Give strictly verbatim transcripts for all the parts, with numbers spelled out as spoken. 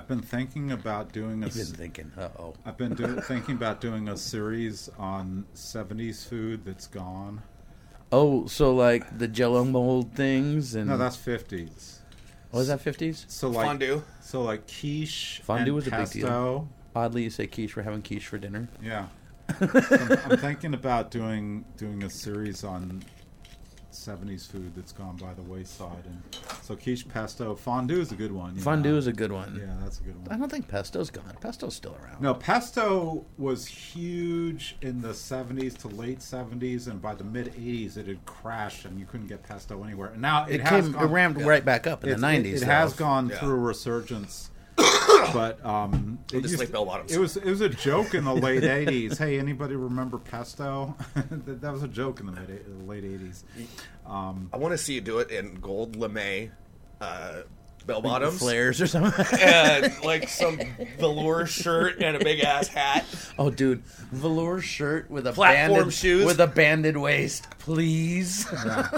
I've been thinking about doing a. I've been thinking. Uh oh. I've been do, thinking about doing a series on seventies food that's gone. Oh, so like the Jello mold things and No, that's fifties. what was that fifties? So like Fondue. So like quiche Fondue and was a big pesto. deal. Oddly, you say quiche. We're having quiche for dinner. Yeah. So I'm, I'm thinking about doing doing a series on seventies food that's gone by the wayside, and so quiche, pesto, fondue is a good one. you Fondue know. is a good one. Yeah, that's a good I one. don't think pesto's gone. Pesto's still around. No, pesto was huge in the seventies to late seventies, and by the mid eighties it had crashed, and you couldn't get pesto anywhere. And now it, it has came. gone, It ramped right back up in it's- the nineties. It, it has though. gone Yeah. through a resurgence. But um, it, Just used like to- bell bottoms. it was it was a joke in the late eighties. Hey, anybody remember pesto? that, that was a joke in the mid late eighties. Um, I want to see you do it in gold lame uh, bell bottoms. flares or something. And like some velour shirt and a big ass hat. Oh, dude, velour shirt with a Platform banded shoes. with a banded waist, please. yeah.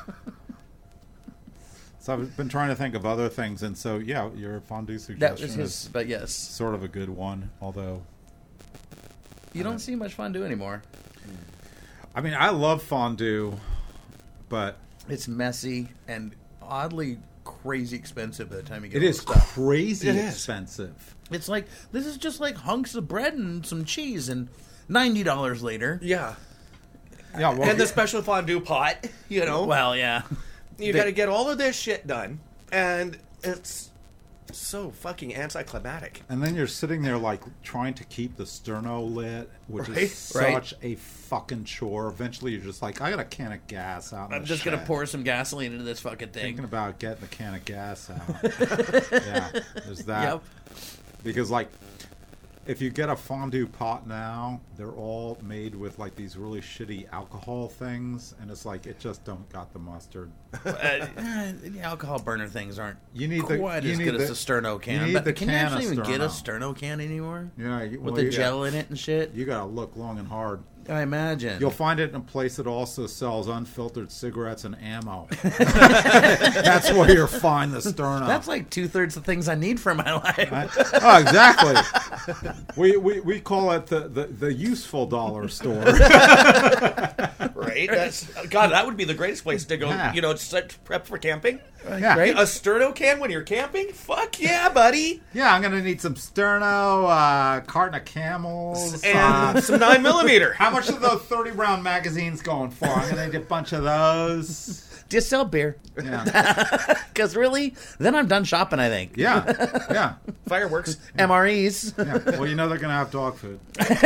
So I've been trying to think of other things, and so yeah, your fondue That suggestion was his, is but yes, sort of a good one. Although, you don't see much fondue anymore. I mean, I love fondue, but It's messy and oddly crazy expensive by the time you get it all is the stuff. crazy It is. expensive. It's like this is just like hunks of bread and some cheese, and ninety dollars later. Yeah. Yeah, well, And the special fondue pot, you know. Well, yeah. You They- got to get all of this shit done, and it's so fucking anticlimactic. and then you're sitting there like trying to keep the sterno lit, which Right, is right. such a fucking chore. Eventually, you're just like, I got a can of gas out. in I'm the just gonna shed. pour some gasoline into this fucking Thinking thing. about getting the can of gas out. Yeah, there's that. Yep. Because like, if you get a fondue pot now, they're all made with like these really shitty alcohol things, and it's like it just don't got the mustard. Uh, uh, the alcohol burner things aren't You need the- quite you as need good the- as the Sterno can. you need but the can you can actually of even get a Sterno. Sterno can anymore? Yeah, you, With well, the you gel got, in it and shit? you got to look long and hard. I imagine. You'll find it in a place that also sells unfiltered cigarettes and ammo. That's where you'll find the sterno. That's like two thirds the things I need for my life. I- oh, exactly. we, we we call it the, the, the useful dollar store. Right? That's God. That would be the greatest place to go. Yeah. You know, start prep for camping. Yeah. Right? A sterno can when you're camping. Fuck yeah, buddy. Yeah, I'm gonna need some sterno, uh, carton of Camels, And uh, some nine millimeter. how much are those thirty round magazines going for? I'm gonna need a bunch of those. Just sell beer. Yeah, Because really, then I'm done shopping, I think. yeah, yeah. Fireworks. M R Es. Yeah. Well, you know they're gonna have dog food.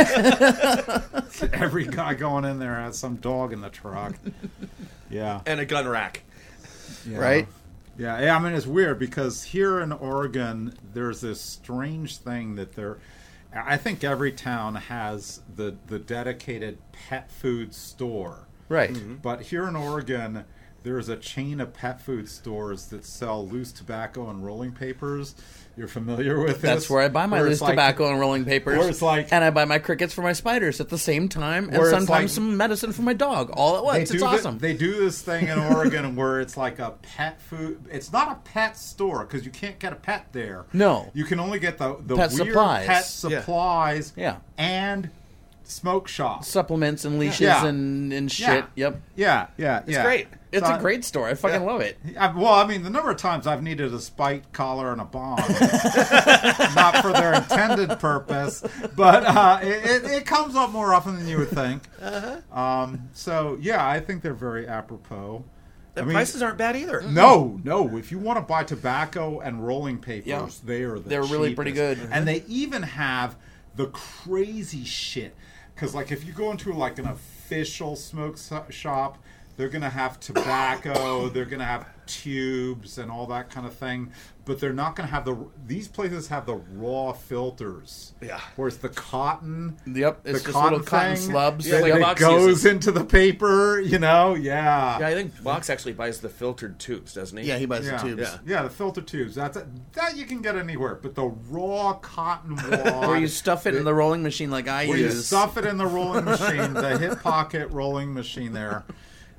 Every guy going in there has some dog in the truck. Yeah. And a gun rack. Yeah. Right? Yeah, yeah. I mean, it's weird because here in Oregon, there's this strange thing that there. I think every town has the the dedicated pet food store, Right. but here in Oregon, there's a chain of pet food stores that sell loose tobacco and rolling papers. You're familiar with this? That's where I buy my Where loose it's like- tobacco and rolling papers. where it's like- and I buy my crickets for my spiders at the same time, and Where it's sometimes like- some medicine for my dog all at once. They It's do thi- awesome. they do this thing in Oregon where it's like a pet food. It's not a pet store because you can't get a pet there. No. you can only get the the Pet weird supplies. pet Yeah. supplies. Yeah. and smoke shops. Supplements and leashes Yeah. and, and shit. Yeah. Yep. Yeah, yeah, it's yeah. great. It's So a great store. I fucking Yeah. love it. I, well, I mean, the number of times I've needed a spike collar and a bomb, not for their intended purpose, but uh, it, it, it comes up more often than you would think. Uh-huh. Um, so, yeah, I think they're very apropos. The I mean, prices aren't bad either. No, no. If you want to buy tobacco and rolling papers, Yeah. they are the They're really pretty cheapest. good. And they even have the crazy shit. Because, like, if you go into, like, an official smoke so- shop, they're going to have tobacco, they're going to have tubes and all that kind of thing. But they're not going to have the... These places have the raw filters. Yeah. Whereas the cotton... Yep. It's the just cotton little cotton thing slubs. Yeah, that like it Box goes uses. into the paper, you know? Yeah. Yeah, I think Box actually buys the filtered tubes, doesn't he? Yeah, he buys Yeah. the tubes. Yeah. Yeah, the filter tubes. That's a, that you can get anywhere. But the raw cotton wad, Or you stuff it in the rolling machine like I where you use. stuff it in the rolling machine, the hip pocket rolling machine there.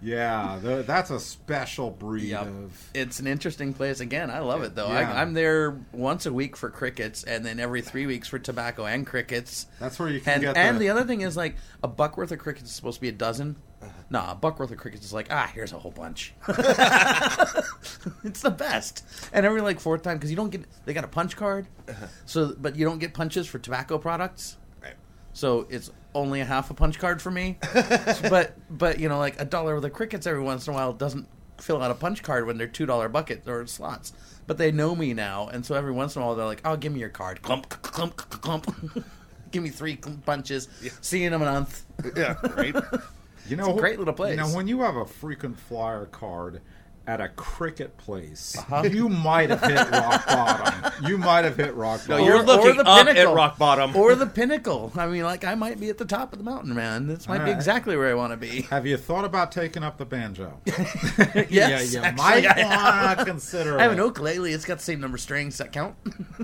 Yeah, th- that's a special breed Yep. of. It's an interesting place. Again, I love it, though. Yeah. I, I'm there once a week for crickets, and then every three weeks for tobacco and crickets. That's where you can And, get. and the, the other thing is, like, a buck worth of crickets is supposed to be a dozen. No, a buck worth of crickets is like, ah, here's a whole bunch. It's the best. And every, like, fourth time, because you don't get... They got a punch card, so but you don't get punches for tobacco products. Right. So it's only a half a punch card for me. but, but you know, like, a dollar worth of crickets every once in a while doesn't fill out a punch card when they're two dollar buckets or slots. But they know me now, and so every once in a while they're like, oh, give me your card. Clump, clump, clump. Give me three punches. Yeah. See you in a month. Yeah, right. You know, It's a great little place. You know, when you have a frequent flyer card at a cricket place, Uh-huh. you might have hit rock bottom. You might have hit rock No, bottom. you're Or- looking or the up pinnacle. at rock bottom. Or the pinnacle. I mean, like, I might be at the top of the mountain, man. This might be Alright. exactly where I want to be. Have you thought about taking up the banjo? Yes, yeah, you actually, might I have. want to consider. I have an it. ukulele. It's got the same number of strings. Does that count?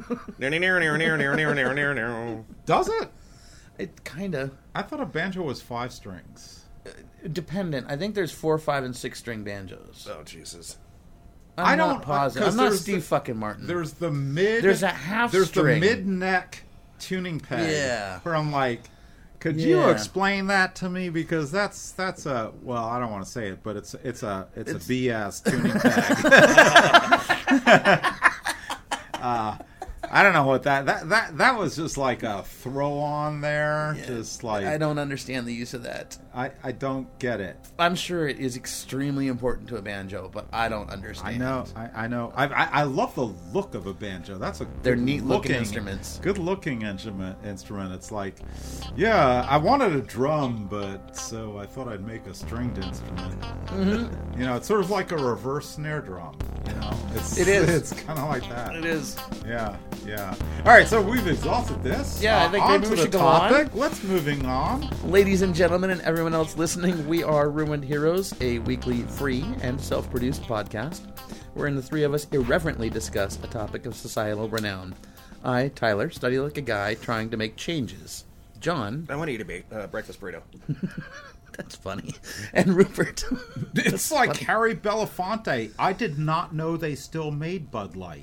Does it? It kind of. I thought a banjo was five strings. Dependent. I think there's four, five, and six string banjos. Oh, Jesus. I'm I not don't- positive. 'cause I'm not there's Steve the- fucking Martin. There's the mid. There's a half There's string. the mid neck tuning peg. Yeah. Where I'm like, could you Yeah. explain that to me? Because that's that's a well, I don't want to say it, but it's it's a it's, It's- a B S tuning peg. uh, I don't know what that that that that was just like a throw on there. Yeah. Just like I don't understand the use of that. I, I don't get it. I'm sure it is extremely important to a banjo, but I don't understand. I know, I, I know. I, I I love the look of a banjo. That's a They're good neat looking instruments. Good looking instrument. Instrument. It's like, yeah, I wanted a drum, but so I thought I'd make a stringed instrument. Mm-hmm. You know, it's sort of like a reverse snare drum. You know, it's It is. It's kind of like that. It is. Yeah, yeah. All right, so we've exhausted this. Yeah, I Uh, think on maybe to we the should go on. topic. Let's moving on. Ladies and gentlemen, and everyone else listening, we are Ruined Heroes, a weekly free and self-produced podcast wherein the three of us irreverently discuss a topic of societal renown. I, Tyler, study like a guy trying to make changes. John, I want to eat a ba- uh, breakfast burrito. that's funny, and Rupert. It's like Harry Belafonte. I did not know they still made Bud Light.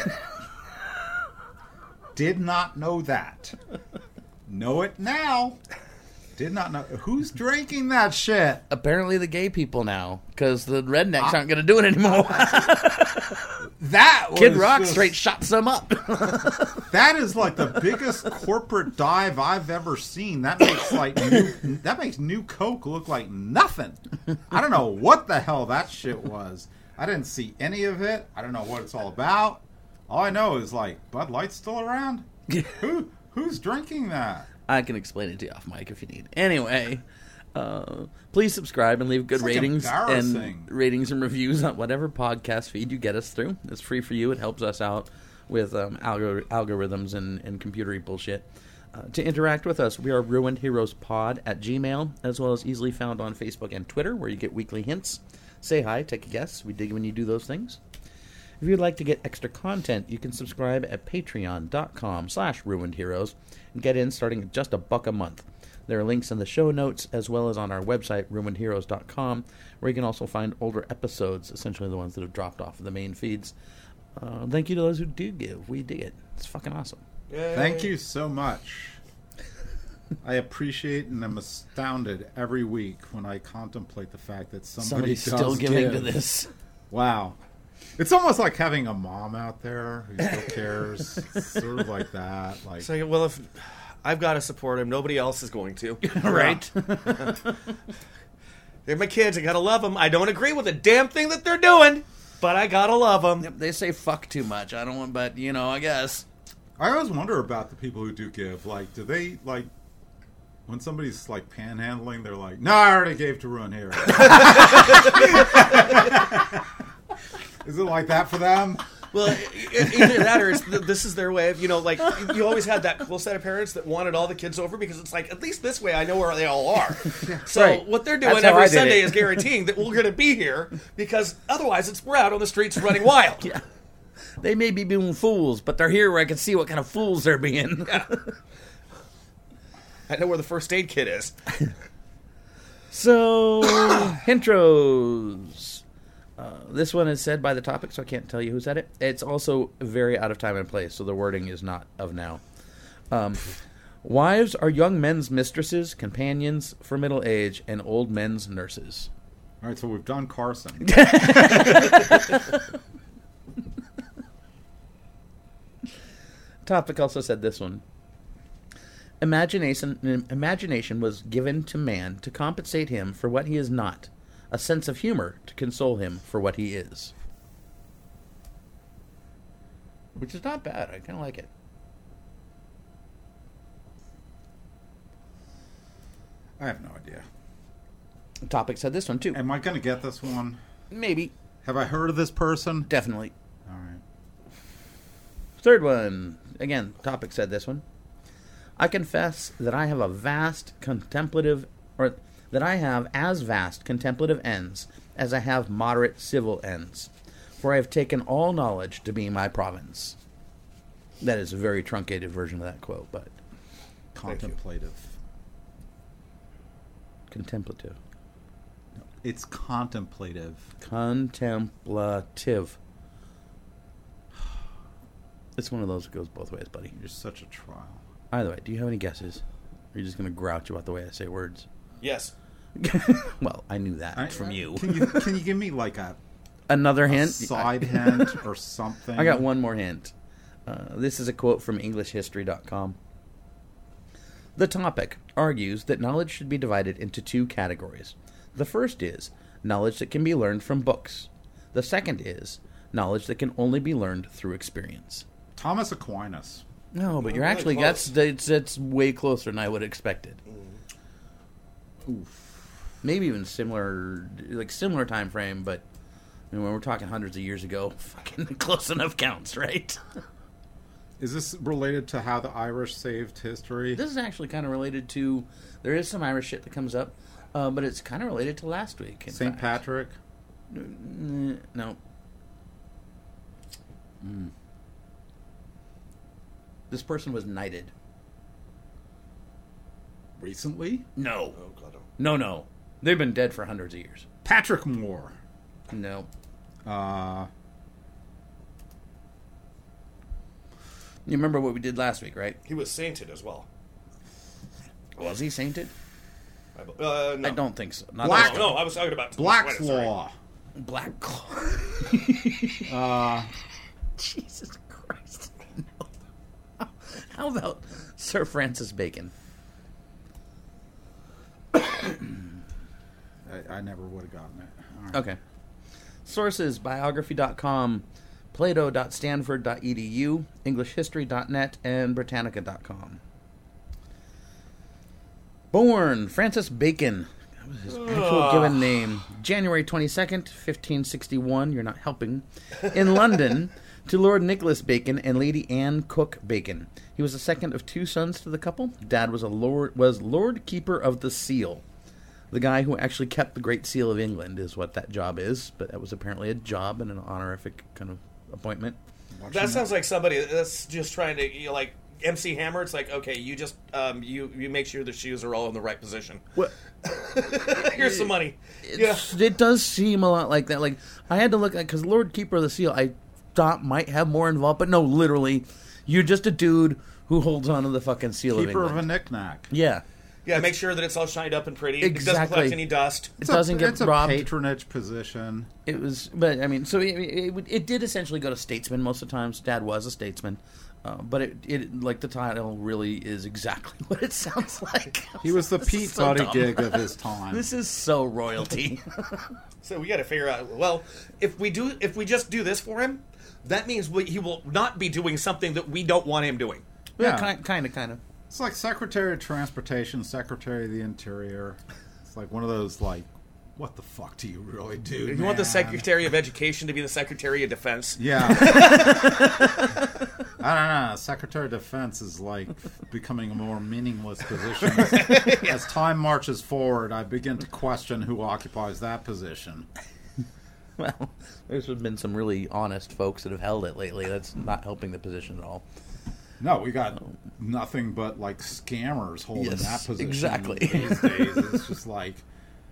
Did not know that. Know it now. Did not know. Who's drinking that shit? Apparently the gay people now, because the rednecks aren't going to do it anymore. That was Kid Rock just- straight shot some up. That is like the biggest corporate dive I've ever seen. That makes like new, that makes New Coke look like nothing. I don't know what the hell that shit was. I didn't see any of it. I don't know what it's all about. All I know is like Bud Light's still around. Who who's drinking that? I can explain it to you off mic if you need. Anyway, uh, please subscribe and leave good It's like ratings embarrassing. and ratings and reviews on whatever podcast feed you get us through. It's free for you. It helps us out with um, algor- algorithms and, and computery bullshit. Uh, to interact with us, we are Ruined Heroes Pod at Gmail, as well as easily found on Facebook and Twitter, where you get weekly hints. Say hi, take a guess. We dig when you do those things. If you'd like to get extra content, you can subscribe at patreon.com slash ruined heroes and get in starting at just a buck a month. There are links in the show notes as well as on our website, ruined heroes dot com, where you can also find older episodes, essentially the ones that have dropped off of the main feeds. Uh, thank you to those who do give. We dig it. It's fucking awesome. Yay. Thank you so much. I appreciate and am astounded every week when I contemplate the fact that somebody Somebody's does still giving give. to this. Wow. It's almost like having a mom out there who still cares. It's sort of like that. Like, So, well, if I've got to support him, nobody else is going to. Right? They're my kids. I got to love them. I don't agree with a damn thing that they're doing, but I got to love them. Yep, they say fuck too much. I don't want, but, you know, I guess. I always wonder about the people who do give. Like, do they, like, when somebody's, like, panhandling, they're like, no, I already gave to Ruin Hero. Is it like that for them? Well, e- e- either that or it's, th- this is their way of, you know, like, you always had that cool set of parents that wanted all the kids over because it's like, at least this way I know where they all are. So Right. what they're doing That's how I every did Sunday it. is guaranteeing that we're going to be here because otherwise it's we're out on the streets running wild. Yeah. They may be being fools, but they're here where I can see what kind of fools they're being. I know where the first aid kit is. So, intros. Uh, this one is said by the topic, so I can't tell you who said it. It's also very out of time and place, so the wording is not of now. Um, wives are young men's mistresses, companions for middle age, and old men's nurses. All right, so we've done Carson. Topic also said this one. Imagination, imagination was given to man to compensate him for what he is not, a sense of humor to console him for what he is. Which is not bad. I kind of like it. I have no idea. The topic said this one too. Am I going to get this one? Maybe. Have I heard of this person? Definitely. All right. Third one. Again, topic said this one. I confess that I have a vast contemplative, or that I have as vast contemplative ends as I have moderate civil ends, for I have taken all knowledge to be my province. That is a very truncated version of that quote, but Contemplative. contemplative. It's contemplative. Contemplative. It's one of those that goes both ways, buddy. You're such a trial. Either way, do you have any guesses? Or are you just going to grouch about the way I say words? Yes. Well, I knew that I- from you. Can you can you give me like a, Another a hint? side hint or something? I got one more hint. Uh, this is a quote from English History dot com. The topic argues that knowledge should be divided into two categories. The first is knowledge that can be learned from books. The second is knowledge that can only be learned through experience. Thomas Aquinas. No, but you're really actually close. that's that's that's way closer than I would have expected. Oof. Maybe even similar, like similar time frame, but I mean, when we're talking hundreds of years ago, fucking close enough counts, right? Is this related to how the Irish saved history? This is actually kind of related to. There is some Irish shit that comes up, uh, but it's kind of related to last week. in Saint fact. Patrick? Mm, no. Mm. This person was knighted. Recently? No. Oh, God. oh. No, no. They've been dead for hundreds of years. Patrick Moore. No. Uh, You remember what we did last week, right? He was sainted as well. Was he sainted? I, be- uh, no. I don't think so. Not Black- that- No, no, I was talking about Black's Swedish, sorry. Law. Black Claw. Uh, Jesus Christ. No. How about Sir Francis Bacon? I, I never would have gotten it. All right. Okay. Sources, biography dot com, plato dot stanford dot e d u, english history dot net, and britannica dot com. Born Francis Bacon. That was his actual given name. January twenty-second, fifteen sixty-one. You're not helping. In London, to Lord Nicholas Bacon and Lady Anne Cook Bacon. He was the second of two sons to the couple. Dad was a lord was Lord Keeper of the Seal. The guy who actually kept the Great Seal of England is what that job is, but that was apparently a job and an honorific kind of appointment. That sounds like somebody that's just trying to, you know, like M C Hammer. It's like, okay, you just um, you you make sure the shoes are all in the right position. Well, Here's some money. Yeah. it's, it does seem a lot like that. Like I had to look at because Lord Keeper of the Seal, I thought might have more involved, but no, literally, you're just a dude who holds on to the fucking seal Keeper of of a England. knick-knack. Yeah, Yeah, make sure that it's all shined up and pretty. It doesn't Exactly. collect any dust. it It's doesn't a, get it's robbed. a patronage position. It was, but I mean, so it, it, it did essentially go to statesman most of the times. Dad was a statesman, uh, but it, it like the title really is exactly what it sounds like. He was the This is Pete so dumb. Buttigieg of his time. This is so royalty. So we got to figure out. Well, if we do, if we just do this for him, that means we, he will not be doing something that we don't want him doing. yeah, Yeah. kind, kind of, kind of. It's like Secretary of Transportation, Secretary of the Interior. It's like one of those, like, what the fuck do you really do, You man? want the Secretary of Education to be the Secretary of Defense. Yeah. I don't know. Secretary of Defense is, like, becoming a more meaningless position. As, as time marches forward, I begin to question who occupies that position. Well, there's been some really honest folks that have held it lately. That's not helping the position at all. No, we got nothing but, like, scammers holding Yes, that position exactly. these days. It's just like...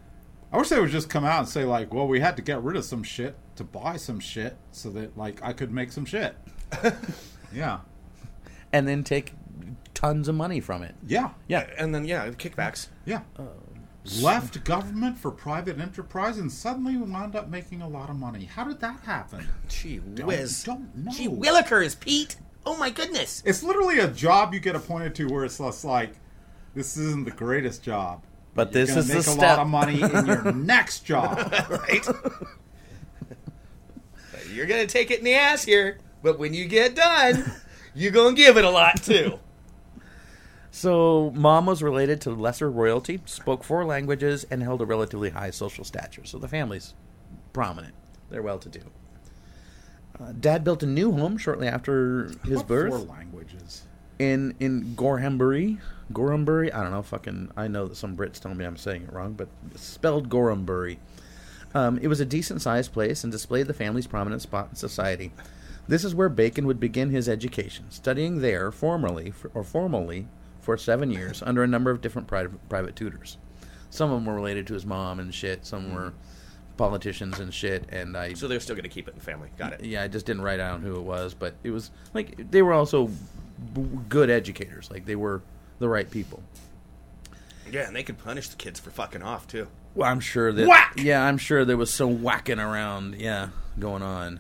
I wish they would just come out and say, like, well, we had to get rid of some shit to buy some shit so that, like, I could make some shit. Yeah. And then take tons of money from it. Yeah. Yeah. And then, yeah, kickbacks. Yeah. Left government for private enterprise and suddenly wound up making a lot of money. How did that happen? Gee Don't- whiz. Don't know. Gee willikers, Pete. Oh, my goodness. It's literally a job you get appointed to where it's just like, this isn't the greatest job. But You're this gonna is the make a step. lot of money in your next job. Right? You're going to take it in the ass here, but when you get done, you're going to give it a lot, too. So, mom was related to lesser royalty, spoke four languages, and held a relatively high social stature. So the family's prominent. They're well-to-do. Uh, Dad built a new home shortly after his What birth four languages? in in Gorhambury. Gorhambury? I don't know. Fucking, I know that some Brits tell me I'm saying it wrong, but it's spelled Gorhambury. Um, it was a decent-sized place and displayed the family's prominent spot in society. This is where Bacon would begin his education, studying there formally or formally for seven years under a number of different private, private tutors. Some of them were related to his mom and shit. Some were politicians and shit. And I, So they're still going to keep it in the family. Got it. yeah, I just didn't write down who it was, but it was like they were also b- good educators. Like they were the right people. Yeah, and they could punish the kids for fucking off, too. Well, I'm sure that. Whack! Yeah, I'm sure there was some whacking around. Yeah, going on.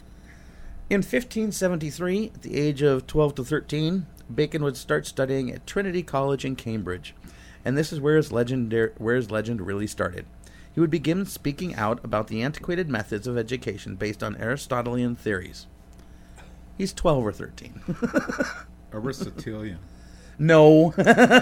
In fifteen seventy-three, at the age of twelve to thirteen, Bacon would start studying at Trinity College in Cambridge, and this is where his legend where his legend really started. He would begin speaking out about the antiquated methods of education based on Aristotelian theories. He's twelve or thirteen. Aristotelian. No.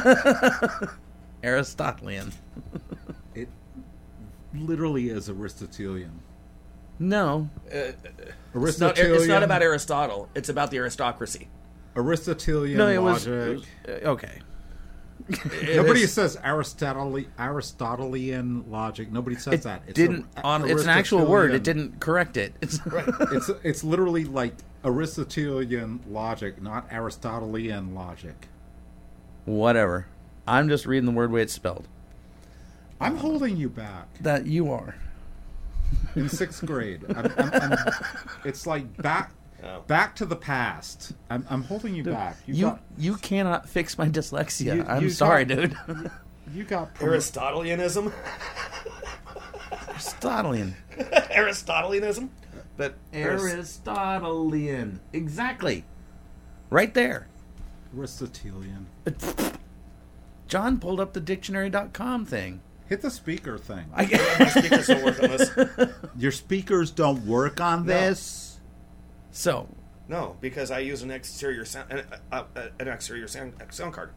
Aristotelian. It literally is Aristotelian. No. Uh, it's, not, Aristotelian. it's not about Aristotle. It's about the aristocracy. Aristotelian No, it was, logic. it was uh, okay. It Nobody is- says Aristotle, Aristotelian logic. Nobody says It that. It's didn't a- on. It's an actual word. It Aristotelian. didn't correct it. It's It's it's literally like Aristotelian logic, not Aristotelian logic. whatever. I'm just reading the word way it's spelled. I'm holding you back. That you are. In sixth grade, I'm, I'm, I'm, it's like back Oh. back to the past. I'm, I'm holding you back. You, You got you cannot fix my dyslexia. You- I'm you sorry, got- dude. you got prom- Aristotelianism? Aristotelian. Aristotelianism? But Aristotelian. Exactly. Right there. Aristotelian. John pulled up the dictionary dot com thing. Hit the speaker thing. I my speakers don't work on this. Your speakers don't work on No. this. So, No, because I use an exterior sound, an, uh, uh, an exterior sound, sound card.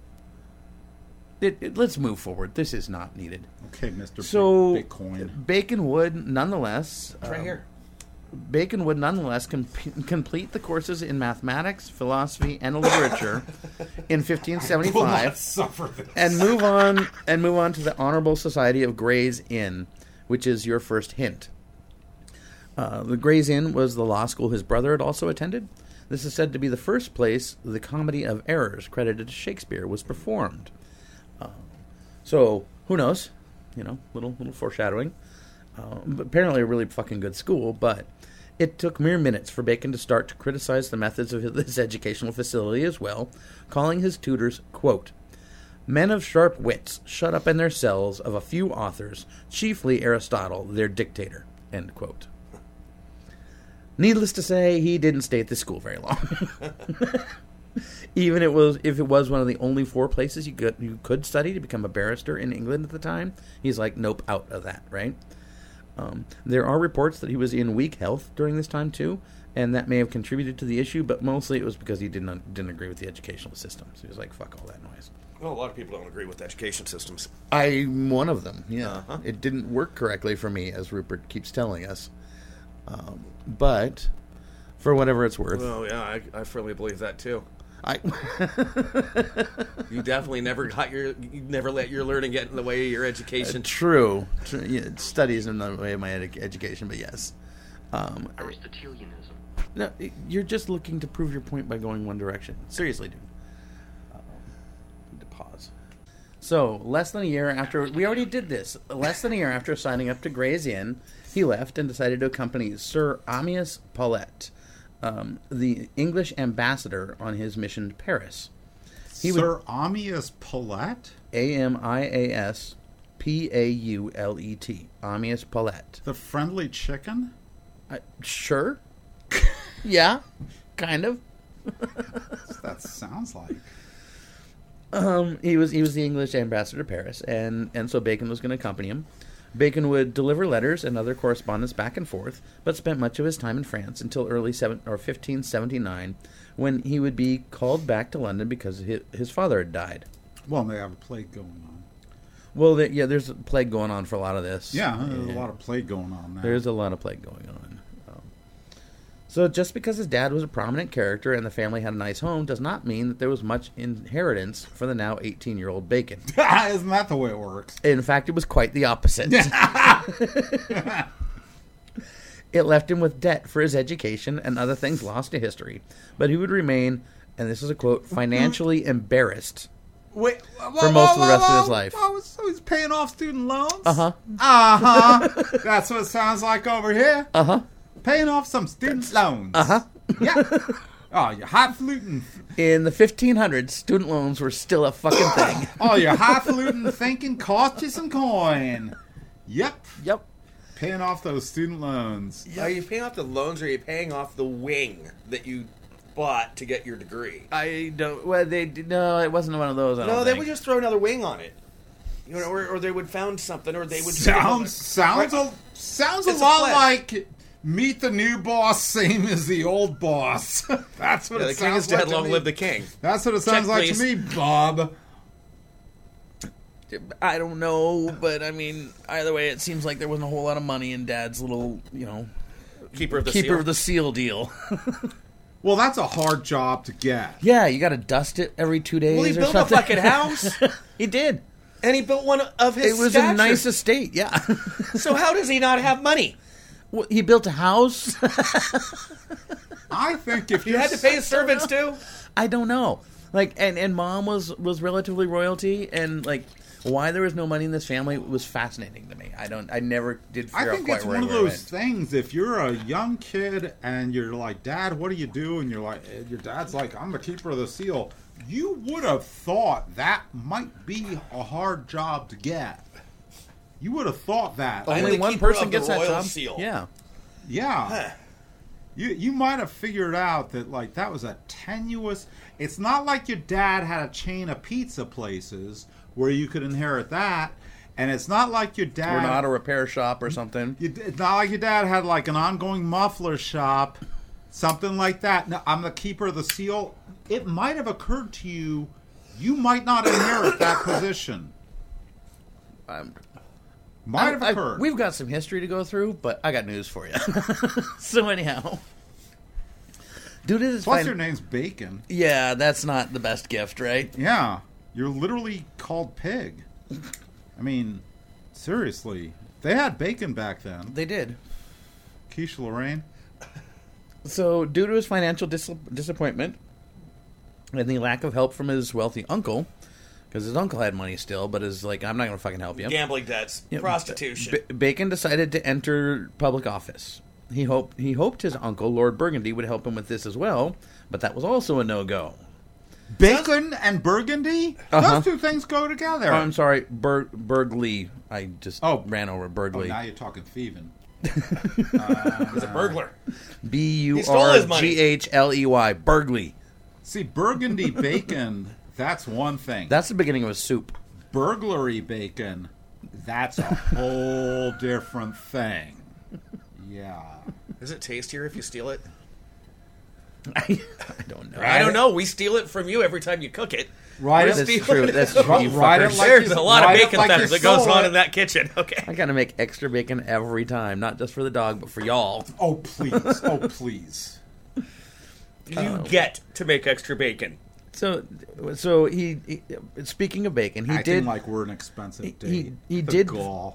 it, it, let's move forward. This is not needed. Okay, Mister So, Big- Bitcoin. Bacon would nonetheless... It's right um, here. Bacon would nonetheless com- complete the courses in mathematics, philosophy, and literature in fifteen Will not seventy-five, suffer this. and move on and move on to the Honorable Society of Gray's Inn, which is your first hint. Uh, the Gray's Inn was the law school his brother had also attended. This is said to be the first place the Comedy of Errors, credited to Shakespeare, was performed. Uh, so who knows? You know, little little foreshadowing. Uh, but apparently a really fucking good school, but it took mere minutes for Bacon to start to criticize the methods of his educational facility as well, calling his tutors, quote, men of sharp wits, shut up in their cells of a few authors, chiefly Aristotle, their dictator, end quote. Needless to say, he didn't stay at this school very long. Even it was if it was one of the only four places you could you could study to become a barrister in England at the time, he's like, nope, out of that, right? Um, there are reports that he was in weak health during this time too, and that may have contributed to the issue, but mostly it was because he didn't didn't agree with the educational system. So he was like, fuck all that noise. Well, a lot of people don't agree with education systems. I'm one of them, yeah. Uh-huh. It didn't work correctly for me, as Rupert keeps telling us. Um, but, for whatever it's worth, Well, yeah, I, I firmly believe that too. I... You definitely never got your, you never let your learning get in the way of your education. True. True. Yeah, studies in the way of my ed- education, but yes. Um, Aristotelianism. no, you're just looking to prove your point by going one direction. Seriously, dude. Um, need to pause. So, less than a year after... We already did this. Less than a year after signing up to Gray's Inn, he left and decided to accompany Sir Amias Paulet, um, the English ambassador, on his mission to Paris. He Sir would, Amias Paulet? A M I A S P A U L E T. Amias Paulet. The friendly chicken? Uh, sure. Yeah, kind of. That sounds like... Um, he was he was the English ambassador to Paris, and, and so Bacon was going to accompany him. Bacon would deliver letters and other correspondence back and forth, but spent much of his time in France until early seven, or fifteen seventy-nine, when he would be called back to London because his, his father had died. Well, they have a plague going on. Well, the, yeah, there's a plague going on for a lot of this. Yeah, there's Yeah. a lot of plague going on now. There's a lot of plague going on. Um, so just because his dad was a prominent character and the family had a nice home does not mean that there was much inheritance for the now eighteen-year-old Bacon. Isn't that the way it works? In fact, it was quite the opposite. It left him with debt for his education and other things lost to history. But he would remain, and this is a quote, financially embarrassed Wait, for most of the rest of his life. Oh, so he's paying off student loans? Uh-huh. Uh-huh. That's what it sounds like over here. Uh-huh. Paying off some student loans. Uh-huh. Yeah. Oh, you're highfalutin. In the fifteen hundreds, student loans were still a fucking thing. Oh, you're highfalutin thinking cost you some coin. Yep. Yep. Paying off those student loans. Are you paying off the loans, or are you paying off the wing that you bought to get your degree? I don't... Well, they... No, it wasn't one of those, I No, don't they think. would just throw another wing on it. You know, or, or they would found something, or they would... Sounds sounds a sounds a It's a lot pledge. like meet the new boss, same as the old boss. That's what Yeah, it the king sounds is like dead, to long me. live the king. That's what it sounds Check, like please. to me, Bob. I don't know, but I mean, either way, it seems like there wasn't a whole lot of money in Dad's little, you know, Keeper of the keeper seal. of the seal deal. Well, that's a hard job to get. Yeah, you got to dust it every two days Well, he or built something. a fucking house, He did. and he built one of his It was stature. a nice estate, yeah. So how does he not have money? Well, he built a house. I think if You you're had to pay his servants too? I don't know. Like, and, and Mom was, was relatively royalty, and like, why there was no money in this family was fascinating to me. I don't. I never did I figure out think quite it's where, one of where it those went. things. If you're a young kid and you're like, Dad, what do you do? And you're like, your dad's like, I'm the keeper of the seal. You would have thought that might be a hard job to get. You would have thought that. I'm Only the one keeper person of the gets that royal job. seal. Yeah. Yeah. Huh. You you might have figured out that like that was a tenuous. It's not like your dad had a chain of pizza places where you could inherit that, and it's not like your dad. Or an auto repair shop or something. You, it's not like your dad had like an ongoing muffler shop, something like that. No, I'm the keeper of the seal. It might have occurred to you, you might not inherit that position. Um, Might have I- I- occurred. we've got some history to go through, but I got news for you. So anyhow, due to this, Plus, fin- your name's Bacon. yeah, that's not the best gift, right? Yeah, you're literally called Pig. I mean, seriously, they had bacon back then. They did. Keisha Lorraine. So, due to his financial dis- disappointment and the lack of help from his wealthy uncle, because his uncle had money still, but is like, I'm not going to fucking help you. Gambling debts, Yeah, prostitution. B- Bacon decided to enter public office. He hoped he hoped his uncle, Lord Burgundy, would help him with this as well, but that was also a no-go. Bacon and Burgundy? Uh-huh. Those two things go together. Oh, I'm sorry, Bur- Burgley. I just Oh. ran over Oh, Burgley. now you're talking thieving. He's a burglar. B U He stole R his money. G H L E Y. Burgley. See, Burgundy bacon, that's one thing. That's the beginning of a soup. Burglary bacon, that's a whole different thing. Yeah. Does it tastier if you steal it? I, I don't know. I don't know. We steal it from you every time you cook it. Right. We're That's stealing true. it. That's true. Right- You right fuckers. it like There's you- a lot of write it bacon like you theft that goes stole on it. in that kitchen. Okay. I gotta make extra bacon every time, not just for the dog, but for y'all. Oh, please. Oh, please. You get to make extra bacon. So, so he, he speaking of bacon, he Acting did. like we're an expensive he- date. he The did- gall.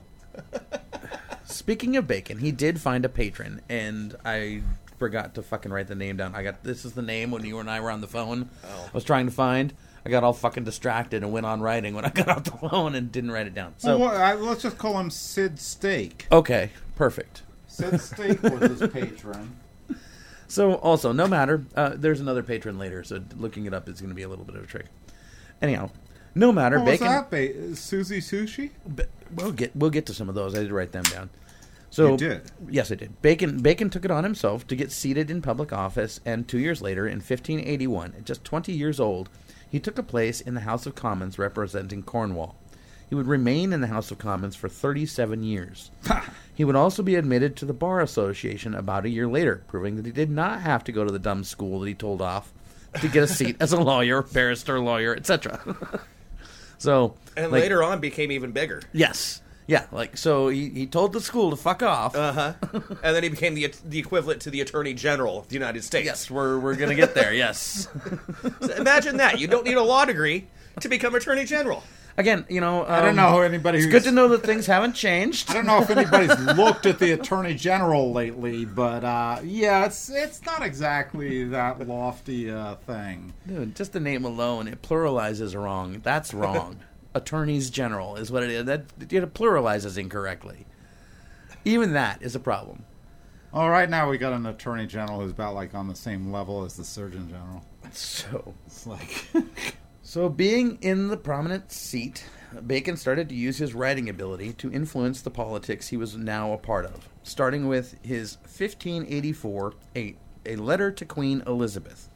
Speaking of bacon, he did find a patron, and I forgot to fucking write the name down. I got this is the name when you and I were on the phone. Oh. I was trying to find. I got all fucking distracted and went on writing when I got off the phone and didn't write it down. So well, I, let's just call him Sid Steak. okay, perfect. Sid Steak was his patron. So also, no matter. Uh, there's another patron later, so looking it up is going to be a little bit of a trick. Anyhow, no matter. What was Bacon. that? Ba- Susie Sushi? Ba- we'll get we'll get to some of those. I did write them down. So You did? Yes, I did. Bacon Bacon took it on himself to get seated in public office, and two years later, in fifteen eighty-one, at just twenty years old, he took a place in the House of Commons representing Cornwall. He would remain in the House of Commons for thirty-seven years. He would also be admitted to the Bar Association about a year later, proving that he did not have to go to the dumb school that he told off to get a seat as a lawyer, barrister, lawyer, et cetera. So, And like, later on became even bigger. yes, yeah, like so he, he told the school to fuck off. Uh huh. And then he became the the equivalent to the Attorney General of the United States. Yes, we're we're gonna get there. Yes. So imagine that. You don't need a law degree to become Attorney General. Again, you know, um, I don't know anybody It's who's... good to know that things haven't changed. I don't know if anybody's looked at the Attorney General lately, but uh, yeah, it's it's not exactly that lofty uh, thing. Dude, just the name alone, it pluralizes wrong. That's wrong. Attorneys General is what it is. That it pluralizes incorrectly. Even that is a problem. Well, right now we got an Attorney General who's about like on the same level as the Surgeon General. So, It's like... so being in the prominent seat, Bacon started to use his writing ability to influence the politics he was now a part of, starting with his fifteen eighty-four a, a letter to Queen Elizabeth.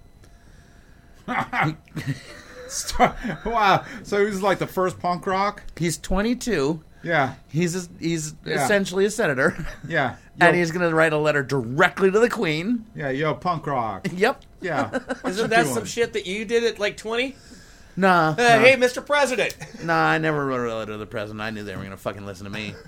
Wow. So he was like the first punk rock? He's twenty-two. Yeah. He's a, he's Yeah. essentially a senator, Yeah. and Yo- he's going to write a letter directly to the Queen. Yeah, yo, punk rock. Yep. Yeah. What you Isn't that doing? some shit that you did at like twenty? Nah. Uh, nah. Hey, Mister President. Nah, I never wrote a letter to the president. I knew they were going to fucking listen to me.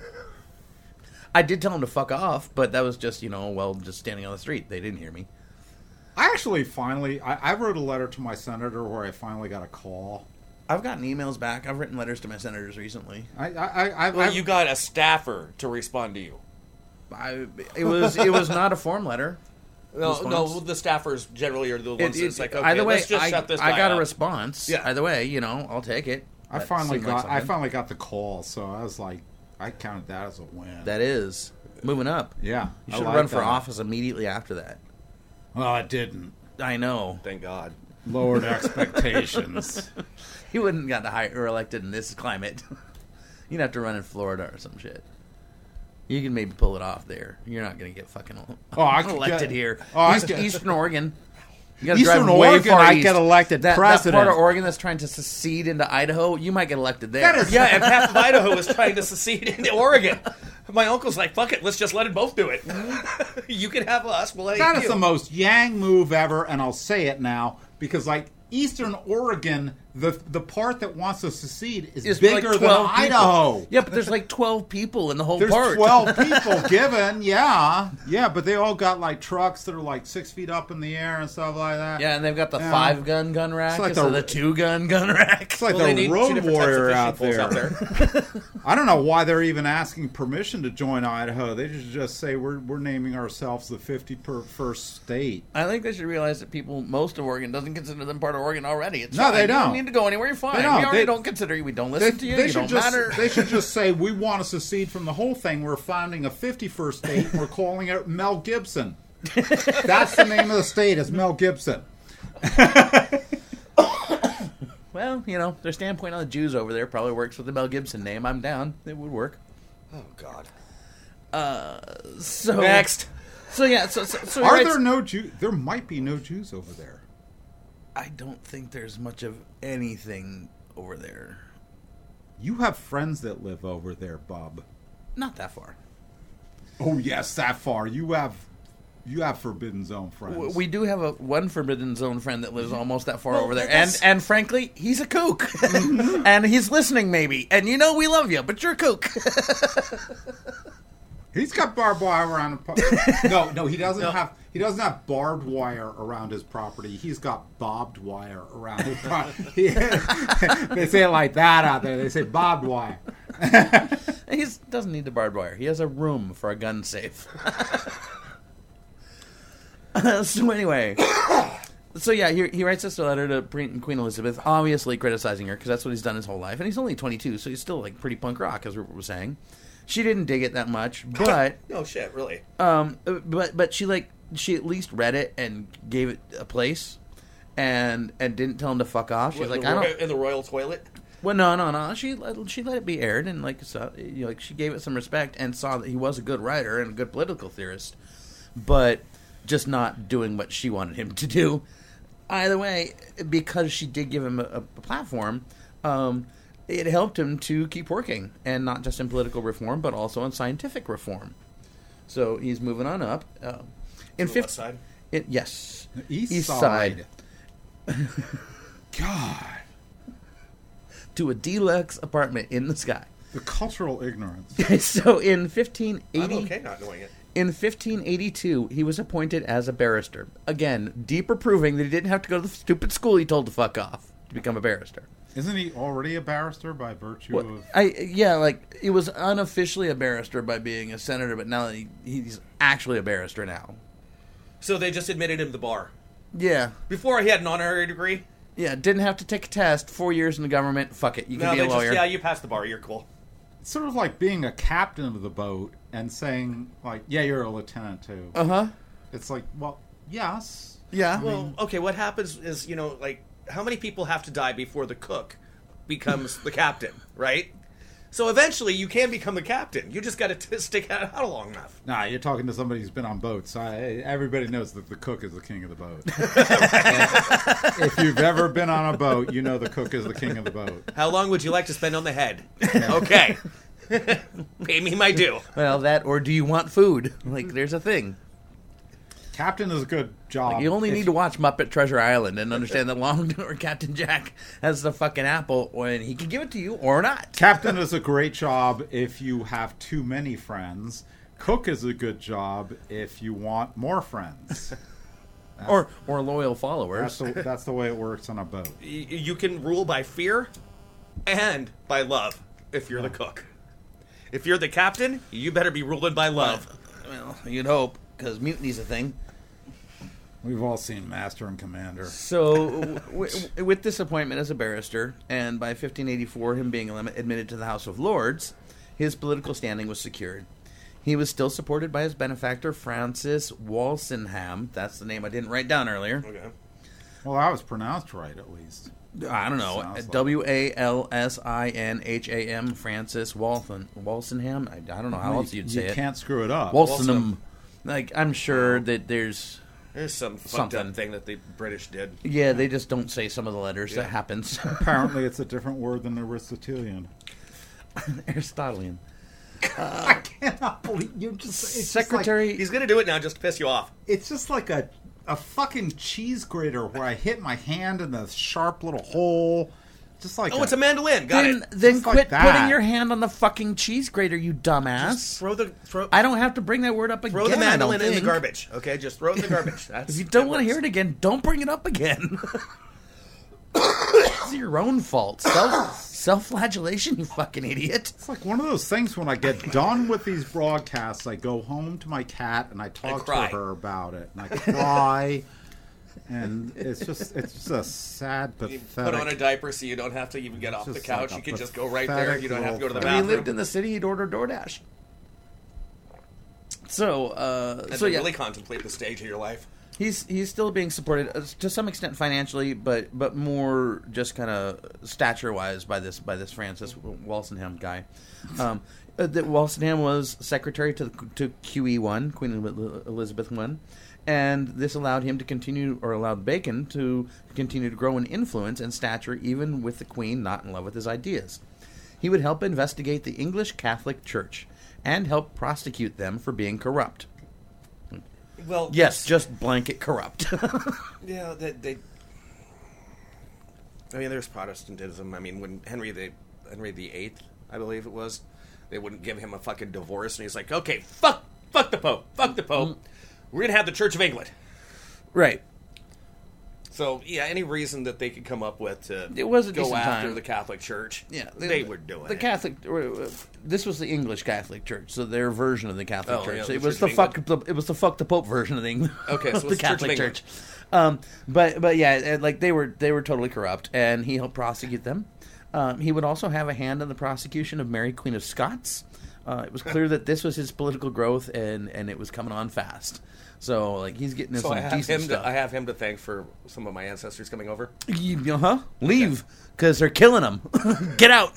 I did tell him to fuck off, but that was just, you know, well, just standing on the street. They didn't hear me. I actually finally... I, I wrote a letter to my senator where I finally got a call. I've gotten emails back. I've written letters to my senators recently. I... I, I, I've, Well, I've- you got a staffer to respond to you. I, it was it was not a form letter. No, Response? no, the staffers generally are the ones It- that's it- like, okay, either way, let's just I, shut this I guy got a up. response. Yeah. Either way, you know, I'll take it. I That finally seemed like got... I something. finally got the call, so I was like... I counted that as a win. That is moving up. Yeah. You I should like run for that. office immediately after that. Well, I didn't. I know. Thank God. Lowered expectations. He wouldn't got hired or elected in this climate. You'd have to run in Florida or some shit. You can maybe pull it off there. You're not going to get fucking Oh, I could elected get- here. Oh, I East, could- Eastern Oregon. You gotta Eastern drive way Oregon, far I'd east. get elected that, president. That part of Oregon that's trying to secede into Idaho, you might get elected there. That is- Yeah, and half of Idaho is trying to secede into Oregon. My uncle's like, fuck it, let's just let it both do it. You can have us, we'll let That you. is the most Yang move ever, and I'll say it now because, like, Eastern Oregon, the the part that wants to secede is It's bigger like than twelve people. Idaho. Yeah, but there's like twelve people in the whole There's part. twelve people given, yeah, yeah, but they all got like trucks that are like six feet up in the air and stuff like that. Yeah, and they've got the Yeah. five gun gun rack like instead the- of the two gun gun rack. It's like Well, they the need two road different types of warrior fishing out poles there. out there. I don't know why they're even asking permission to join Idaho. They should just say we're we're naming ourselves the fifty-first state. I think they should realize that people, most of Oregon, doesn't consider them part of Oregon already. It's No, fine. they You don't. don't need to go anywhere. You're fine. They don't. We already They- don't consider you. We don't They, listen to you. they You should don't just matter. they should just say we want to secede from the whole thing. We're founding a fifty-first state. And we're calling it Mel Gibson. That's the name of the state. Is Mel Gibson. Well, you know, their standpoint on the Jews over there probably works with the Mel Gibson name. I'm down. It would work. Oh, God. Uh, so Next. So yeah. So so, so he Are writes- there no Jews? There might be no Jews over there. I don't think there's much of anything over there. You have friends that live over there, Bob. Not that far. Oh yes, that far. You have you have Forbidden Zone friends. W- We do have a one Forbidden Zone friend that lives almost that far Well, over there, and that's- and frankly, he's a kook, and he's listening maybe, and you know we love you, but you're a kook. He's got barbed wire around. The po- no, no, he doesn't have. He doesn't have barbed wire around his property. He's got bobbed wire around his property. They say it like that out there. They say bobbed wire. He doesn't need the barbed wire. He has a room for a gun safe. Uh, so anyway, So yeah, he, he writes us a letter to Queen Elizabeth, obviously criticizing her because that's what he's done his whole life, and he's only twenty-two, so he's still like pretty punk rock, as we were saying. She didn't dig it that much, but no shit, really. Um, but but she like she at least read it and gave it a place, and and didn't tell him to fuck off. She's What, like, the I ro- don't. in the royal toilet. Well, no, no, no. She let, she let it be aired, and like so, you know, like she gave it some respect and saw that he was a good writer and a good political theorist, but just not doing what she wanted him to do. Either way, because she did give him a, a platform, um, it helped him to keep working, and not just in political reform, but also in scientific reform. So he's moving on up. Uh, in the fifth, west side? It, yes, The east, East side. God, to a deluxe apartment in the sky. the cultural ignorance. So in fifteen eighty, I'm okay not knowing it. in fifteen eighty-two, he was appointed as a barrister. Again, deeper proving that he didn't have to go to the stupid school he told to fuck off to become a barrister. Isn't he already a barrister by virtue Well, of? I yeah, like he was unofficially a barrister by being a senator, but now he, he's actually a barrister now. So they just admitted him to the bar. Yeah, Before he had an honorary degree. yeah, didn't have to take a test. Four years in the government. Fuck it, you can No, be they a lawyer. just yeah, you passed the bar. You're cool. It's sort of like being a captain of the boat and saying, like, yeah, you're a lieutenant too. Uh huh. It's like, well, yes. Yeah. Well, okay. What happens is, you know, like, how many people have to die before the cook becomes the captain, right? So eventually, you can become the captain. You just got to stick out how long enough. Nah, you're talking to somebody who's been on boats. I, everybody knows that the cook is the king of the boat. If you've ever been on a boat, you know the cook is the king of the boat. How long would you like to spend on the head? Okay, pay me my due. Well, that or do you want food? Like, there's a thing. Captain is a good job. You only If- need to watch Muppet Treasure Island and understand that Long or Captain Jack has the fucking apple, and he can give it to you or not. Captain is a great job if you have too many friends. Cook is a good job if you want more friends. Or or loyal That's followers. the, that's the way it works on a boat. Y- You can rule by fear and by love if you're the cook. If you're the captain, you better be ruling by love. Well, you'd hope, because mutiny's a thing. We've all seen Master and Commander. So, w- w- with this appointment as a barrister, and by fifteen eighty-four, him being elim- admitted to the House of Lords, his political standing was secured. He was still supported by his benefactor, Francis Walsingham. That's the name I didn't write down earlier. Okay. Well, that was pronounced right, at least. I don't know. Sounds like- W A L S I N H A M, Francis Walsin- Walsingham? I, I don't know how else you'd say you it. can't screw it up. Walsingham. Like, I'm sure that there's... There's some fucked Something. up thing that the British did. Yeah, they just don't say some of the letters. Yeah. That happens. Apparently, it's a different word than Aristotelian. Aristotelian. I cannot believe you just. It's Secretary... Just He's gonna do it now just to piss you off. like, it's just like a a fucking cheese grater where I hit my hand in the sharp little hole. Just like Oh, it's a mandolin. Got Then, it. then Just quit like that. putting your hand on the fucking cheese grater, you dumbass. Just throw the throw. I don't have to bring that word up again. Throw the I don't mandolin in the think. garbage. Okay, just throw it in the garbage. That's, If you don't that want to hear works. it again, don't bring it up again. It's your own fault. Self self-flagellation, you fucking idiot. It's like one of those things when I get done with these broadcasts, I go home to my cat and I talk to cry. her about it, and I cry, and it's just it's just a sad, You pathetic. put on a diaper so you don't have to even get off the just couch. like a You can just go right there. pathetic You don't have to go to the little When he bathroom. lived in the city, he'd order DoorDash. So, uh, and so then yeah, really contemplate the stage of your life. he's he's still being supported uh, to some extent financially, but but more just kind of stature wise by this by this Francis Walsingham guy. Um, uh, that Walsingham was secretary to the, to Q E one, Queen Elizabeth one, and this allowed him to continue, or allowed Bacon to continue to grow in influence and stature, even with the Queen not in love with his ideas. He would help investigate the English Catholic Church and help prosecute them for being corrupt. Well, Yes, just blanket corrupt. yeah, they, they. I mean, there's Protestantism. I mean, when Henry the Henry the Eighth, I believe it was, they wouldn't give him a fucking divorce, and he's like, "Okay, fuck, fuck the Pope, fuck the Pope. We're gonna have the Church of England." Right. So yeah, any reason that they could come up with to It was a go decent after time. the Catholic Church, Yeah, they were doing the it. Catholic. uh, This was the English Catholic Church, so their version of the Catholic Oh, Church. yeah, So the it was Church the of fuck. The, it was the fuck the Pope version of the English. Okay, so the it's Church of Catholic England. Church. Um, but but yeah, and, like they were they were totally corrupt, and he helped prosecute them. Um, he would also have a hand in the prosecution of Mary Queen of Scots. Uh, it was clear that this was his political growth, and, and it was coming on fast. So like he's getting in So some I have decent him. stuff. To, I have him to thank for some of my ancestors coming over. Uh huh. Leave, because they're killing him. Get out.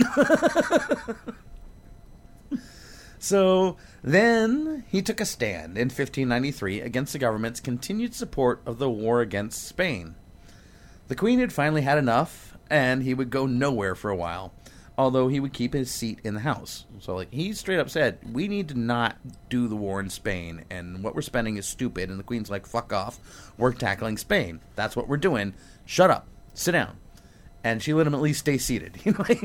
So then he took a stand in fifteen ninety-three against the government's continued support of the war against Spain. The Queen had finally had enough, and he would go nowhere for a while, although he would keep his seat in the House. So like he straight up said, we need to not do the war in Spain, and what we're spending is stupid. And the Queen's like, fuck off, we're tackling Spain. That's what we're doing. Shut up. Sit down. And she let him at least stay seated.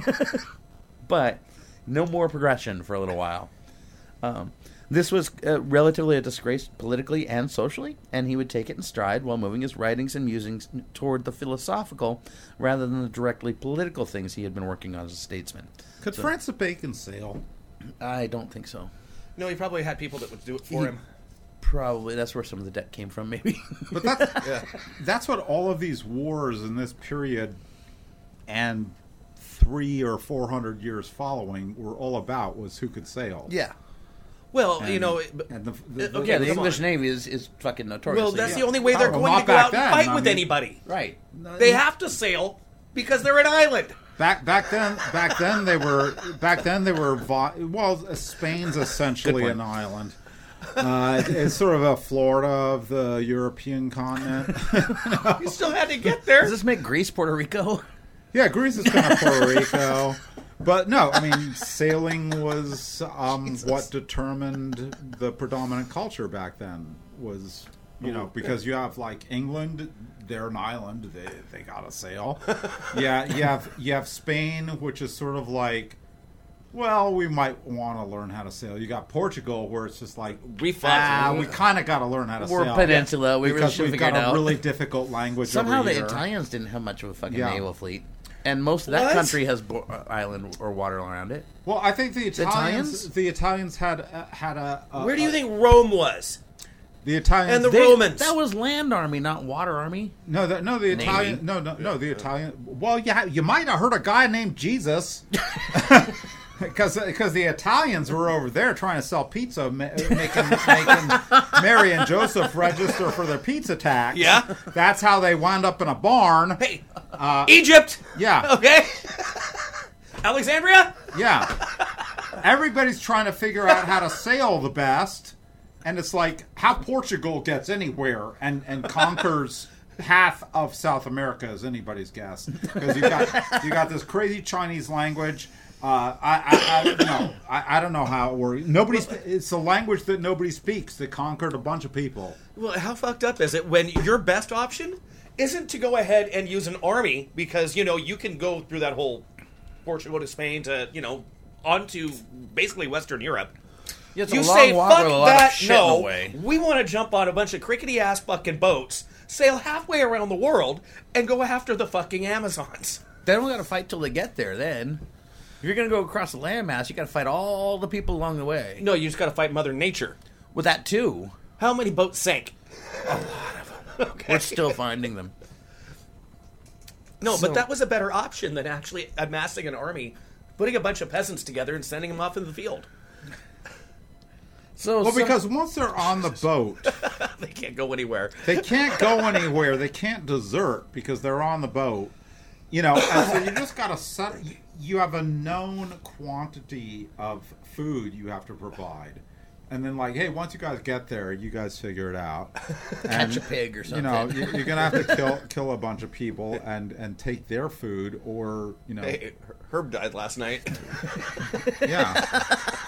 But no more progression for a little while. Um, this was uh, relatively a disgrace politically and socially, and he would take it in stride while moving his writings and musings toward the philosophical rather than the directly political things he had been working on as a statesman. Could So- Francis Bacon sail? I don't think so. No, he probably had people that would do it for He- him. Probably that's where some of the debt came from, maybe. But that's, Yeah. that's what all of these wars in this period and three or four hundred years following were all about, was who could sail. yeah. Well, And, you know, it- and the, the, okay, Yeah, the come English on. Navy is, is fucking notorious. well, that's yeah. the only way they're Oh, well, going not to go back out and then, fight I with mean- anybody. right. They have to sail because they're an island. Back back then, back then they were back then they were vi- well. Spain's essentially Good an point. island. Uh, it- it's sort of a Florida of the European continent. You still had to get there. Does this make Greece Puerto Rico? Yeah, Greece is kind of Puerto Rico, but no, I mean sailing was um, what determined the predominant culture back then. Was you know because you have like England, they're an island, they they gotta sail. Yeah, you have you have Spain, which is sort of like, well, we might want to learn how to sail. You got Portugal, where it's just like, We fought. ah, we kind of got to learn how to We're sail. peninsula, we really because should we've figure got it a out. really difficult language. Somehow over the here. Italians didn't have much of a fucking Yeah. naval fleet, and most of that What? country has bo- uh, island or water around it. Well, I think the Italians, Italians? the Italians had uh, had a, a. Where do you a- think Rome was? the Italians? and the They- Romans? That was land army, not water army. no, the, no, the Navy. Italian. No, no, no, the Italian. Well, yeah, you might have heard a guy named Jesus. Because because the Italians were over there trying to sell pizza, ma- making, making Mary and Joseph register for their pizza tax. Yeah. That's how they wound up in a barn. Hey, Uh, Egypt. yeah. Okay. Alexandria. Yeah. Everybody's trying to figure out how to sail the best, and it's like how Portugal gets anywhere and, and conquers half of South America is anybody's guess. Because you got you got this crazy Chinese language. Uh, I, I, I don't know. I, I don't know how it works. Nobody. sp- It's a language that nobody speaks. That conquered a bunch of people. Well, how fucked up is it when your best option isn't to go ahead and use an army because you know you can go through that whole Portugal to Spain to you know onto basically Western Europe. Yeah, it's a You long say walk fuck with a lot of that. shit in No, the way. we want to jump on a bunch of crickety ass fucking boats, sail halfway around the world, and go after the fucking Amazons. They don't got to fight till they get there. Then, if you're gonna go across the landmass, you got to fight all the people along the way. No, you just got to fight Mother Nature. With that too, How many boats sank? we're still finding them. No, So- but that was a better option than actually amassing an army, putting a bunch of peasants together, and sending them off in the field. So, Well, some- because once they're on the boat, They can't go anywhere. they can't go anywhere. They can't desert because they're on the boat. You know, and so you just got to set. You have a known quantity of food you have to provide, and then like, hey, once you guys get there, you guys figure it out. catch a pig or You know, something. you- you're gonna have to kill kill a bunch of people and and take their food, or you know, Hey, Herb died last night. yeah.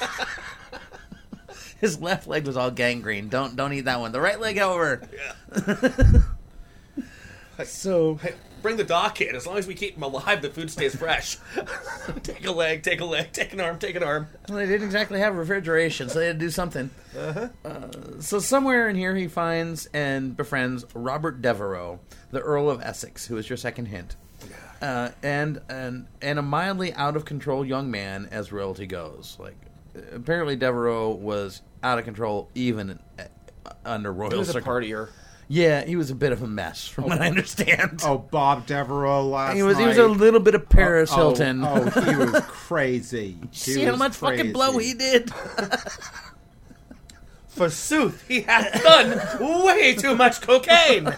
His left leg was all gangrene. Don't don't eat that one. The right leg over. So bring the dock in. As long as we keep them alive, the food stays fresh. Take a leg, take a leg, take an arm, take an arm. Well, they didn't exactly have refrigeration, so they had to do something. Uh-huh. Uh, so somewhere in here he finds and befriends Robert Devereux, the Earl of Essex, who is your second hint. Uh, and, and and a mildly out-of-control young man as royalty goes. Like, apparently Devereux was out of control even uh, under royal He was a circle. partier. Yeah, he was a bit of a mess, from what I understand. Oh, Bob Devereaux last he was night. he was a little bit of Paris oh, Hilton. Oh, oh, he was crazy. He See how was much crazy. fucking blow he did? Forsooth, he hath done way too much cocaine.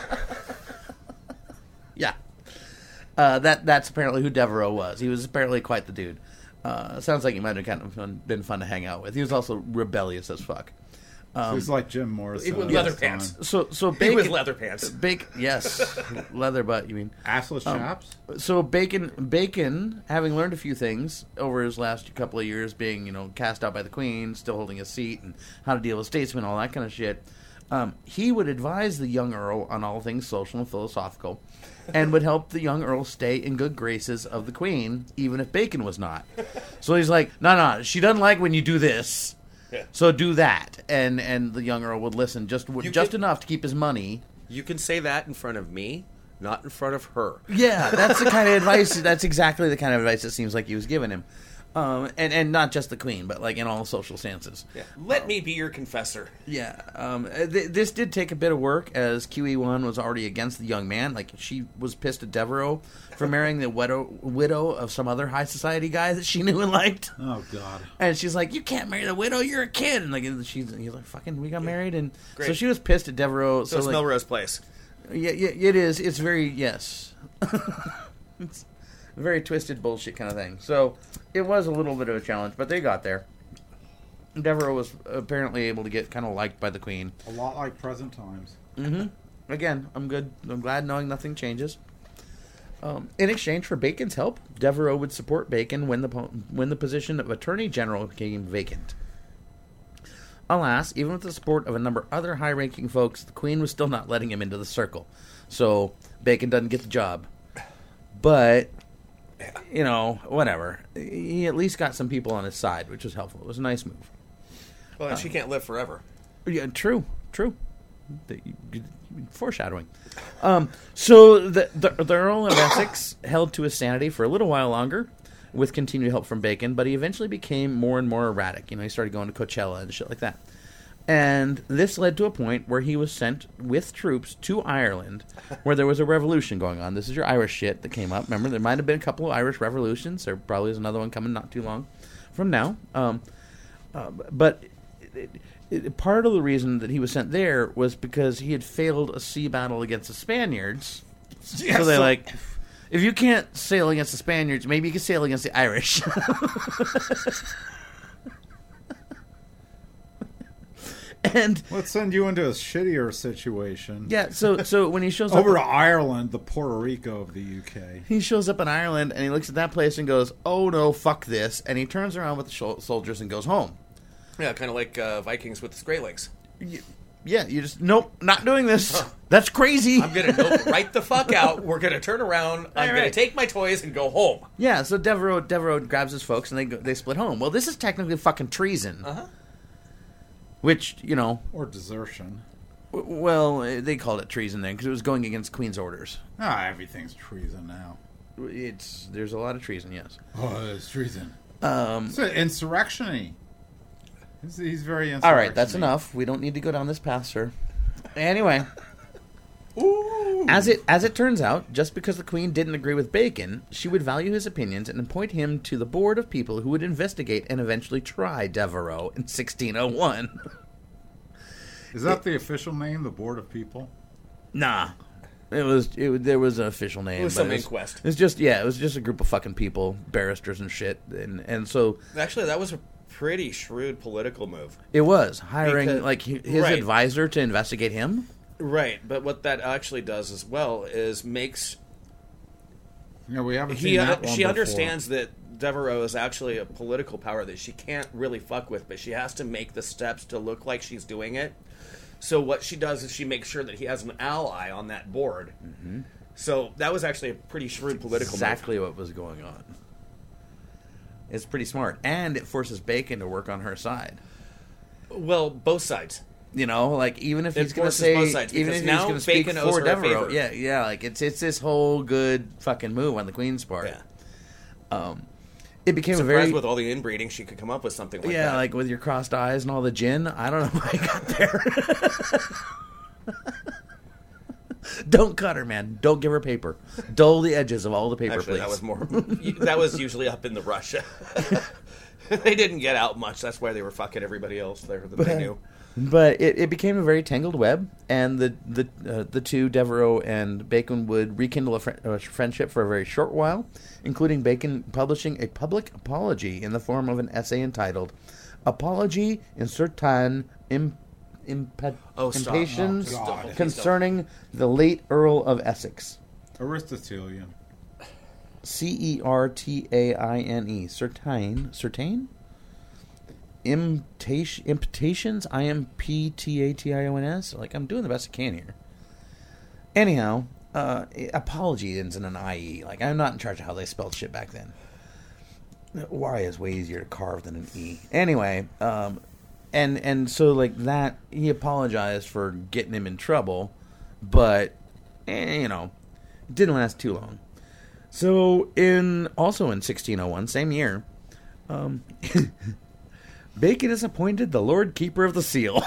Yeah. Uh, that that's apparently who Devereux was. He was apparently quite the dude. Uh, sounds like he might have kind of fun, been fun to hang out with. He was also rebellious as fuck. Um, He's like Jim Morrison. He was at leather this time. pants. So so He Bacon was leather pants. Bacon, yes, leather butt. You mean? Assless Um, chaps. So Bacon, Bacon, having learned a few things over his last couple of years, being you know cast out by the Queen, still holding his seat, and how to deal with statesmen, all that kind of shit, um, he would advise the young Earl on all things social and philosophical, and would help the young Earl stay in good graces of the Queen, even if Bacon was not. So he's like, no, no, she doesn't like when you do this. Yeah. So do that, and and the young Earl would listen just You just could- enough to keep his money. You can say that in front of me, not in front of her. Yeah, that's the kind of advice. That's exactly the kind of advice it seems like he was giving him, um, and and not just the Queen, but like in all social stances. Yeah. Let me be your confessor. Yeah, um, th- this did take a bit of work as Q E one was already against the young man. Like she was pissed at Devereux for marrying the widow widow of some other high society guy that she knew and liked. Oh God. And she's like, "You can't marry the widow. You're a kid." And like she's he's like, "Fucking, we got married." And Great. so she was pissed at Devereux. So, So, it's like, Melrose Place. yeah, yeah, it is. It's very yes. It's very twisted bullshit kind of thing. So it was a little bit of a challenge, but they got there. Devereux was apparently able to get kind of liked by the Queen. A lot like present times. Mm-hmm. Again, I'm good. I'm glad knowing nothing changes. Um, in exchange for Bacon's help, Devereux would support Bacon when the po- when the position of Attorney General became vacant. Alas, even with the support of a number of other high-ranking folks, the Queen was still not letting him into the circle. So Bacon doesn't get the job. But, you know, whatever. He at least got some people on his side, which was helpful. It was a nice move. Well, and she can't live forever. Yeah, true, true. The, foreshadowing. Um, so the, the the Earl of Essex held to his sanity for a little while longer, with continued help from Bacon, but he eventually became more and more erratic. You know, he started going to Coachella and shit like that. And this led to a point where he was sent with troops to Ireland, where there was a revolution going on. This is your Irish shit that came up. Remember, there might have been a couple of Irish revolutions. There probably is another one coming not too long from now. Um, uh, but it, it, part of the reason that he was sent there was because he had failed a sea battle against the Spaniards. Yeah, so they're so- like, if you can't sail against the Spaniards, maybe you can sail against the Irish. And Let's send you into a shittier situation. yeah, so so when he shows Over to up, Ireland, the Puerto Rico of the U K. he shows up in Ireland and he looks at that place and goes, "Oh no, fuck this!" And he turns around with the shol- soldiers and goes home. Yeah, kind of like uh, Vikings with the Grey Lakes. Y- Yeah, you just nope, not doing this. That's crazy. I'm gonna nope, right the fuck out. We're gonna turn around. I'm All gonna right. take my toys and go home. Yeah, so Devereux Devereux grabs his folks and they go, they split home. Well, this is technically fucking treason. Uh huh. Which, you know, Or desertion. w- well, eh, they called it treason then because it was going against Queen's orders. Ah, everything's treason now. It's there's a lot of treason, yes. Oh, it's treason. Um, It's insurrection-y. He's, he's very insurrection. all right, that's enough. We don't need to go down this path, sir. Anyway, Ooh. as it as it turns out, just because the Queen didn't agree with Bacon, she would value his opinions and appoint him to the board of people who would investigate and eventually try Devereux in sixteen oh one. Is that the official name, the Board of People? Nah, it was it, was- there was an official name. It was but some inquest. It was just yeah, it was just a group of fucking people, barristers and shit, and and so Actually, that was a pretty shrewd political move. it was hiring Because- like he- his right. advisor to investigate him. Right, but what that actually does as well is makes Yeah, we haven't he seen that one she before. understands that Devereux is actually a political power that she can't really fuck with, but she has to make the steps to look like she's doing it. So what she does is she makes sure that he has an ally on that board, Mm-hmm. So that was actually a pretty shrewd political exactly what was going on. It's pretty smart, and it forces Bacon to work on her side. move. Well, both sides. You know, like even if It he's going to forces say, both sides, even because if now he's going to speak Bacon owes for her a Devereaux, favor. yeah, yeah, like it's it's this whole good fucking move on the Queen's part. Yeah. Um, it became a Surprised very with all the inbreeding, she could come up with something like yeah, that. like with your crossed eyes and all the gin. I don't know how I got there. Don't cut her, man. Don't give her paper. Dull the edges of all the paper, Actually, please. that was more. That was usually up in the Russia. They didn't get out much. That's why they were fucking everybody else there that they knew. But it, it became a very tangled web, and the the uh, the two, Devereaux and Bacon, would rekindle a, fr- a friendship for a very short while, including Bacon publishing a public apology in the form of an essay entitled "Apology in Certain Im- Impa- Oh, stop. Impatience Oh, God. Concerning the Late Earl of Essex." Aristotelian. C E R T A I N E. Certain. Certain? Imputation, imputations, I M P T A T I O N S. Like, I'm doing the best I can here. Anyhow, uh, apology ends in an I E. Like, I'm not in charge of how they spelled shit back then. Y is way easier to carve than an E. Anyway, um, and and so like that, he apologized for getting him in trouble, but eh, you know, it didn't last too long. So in also in sixteen oh one, same year, um. Bacon is appointed the Lord Keeper of the Seal.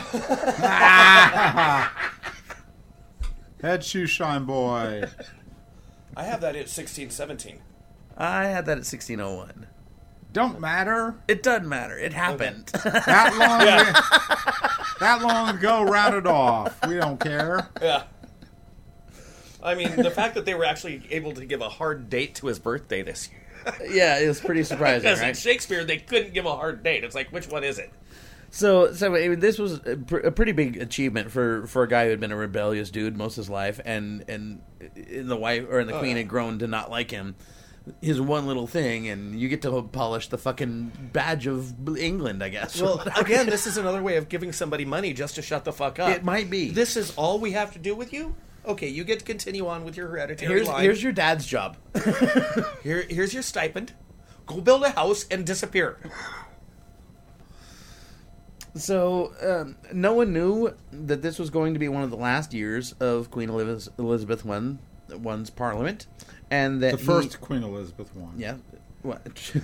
Head shoe shine boy. I have that at sixteen seventeen. I had that at sixteen oh one. Don't matter. It doesn't matter. It happened. That long. That long ago. Round it off. We don't care. Yeah. I mean, the fact that they were actually able to give a hard date to his birthday this year. Yeah, it was pretty surprising, Because in right? Shakespeare, they couldn't give a hard date. It's like, which one is it? So, so I mean, this was a, pr- a pretty big achievement for, for a guy who had been a rebellious dude most of his life, and and in the wife or in the Oh, queen yeah. had grown to not like him. His one little thing, and you get to polish the fucking badge of England, I guess. Well, again, this is another way of giving somebody money just to shut the fuck up. It might be. This is all we have to do with you? Okay, you get to continue on with your hereditary here's line. here's your dad's job. Here, here's your stipend. Go build a house and disappear. So, um, no one knew that this was going to be one of the last years of Queen Elizabeth, Elizabeth one, one's parliament, and that The he- first Queen Elizabeth one. yeah, what,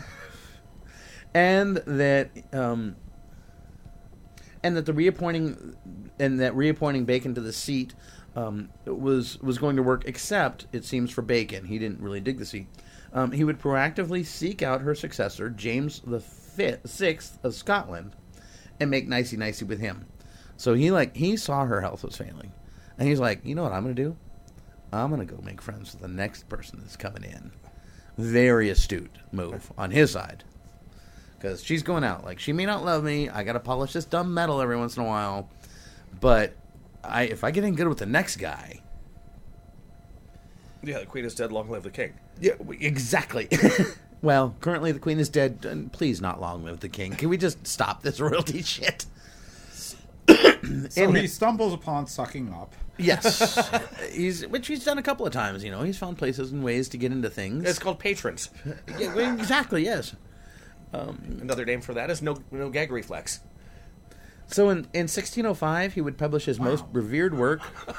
and that um, and that the reappointing and that reappointing Bacon to the seat um, was was going to work, except it seems for Bacon, he didn't really dig the seat. Um, he would proactively seek out her successor, James the fifth, sixth of Scotland, and make nicey nicey with him. So he like he saw her health was failing, and he's like, you know what I'm going to do? I'm going to go make friends with the next person that's coming in. Very astute move on his side, because she's going out. Like, she may not love me. I got to polish this dumb metal every once in a while, but I if I get in good with the next guy. Yeah, the queen is dead. Long live the king. Yeah, exactly. Well, currently the queen is dead. And please, not long live the king. Can we just stop this royalty shit? So And- he stumbles upon sucking up. Yes, he's which he's done a couple of times. You know, he's found places and ways to get into things. It's called patrons. Yeah, well, exactly. Yes. Another name for that is no no gag reflex. So in in sixteen oh five, he would publish his most revered work.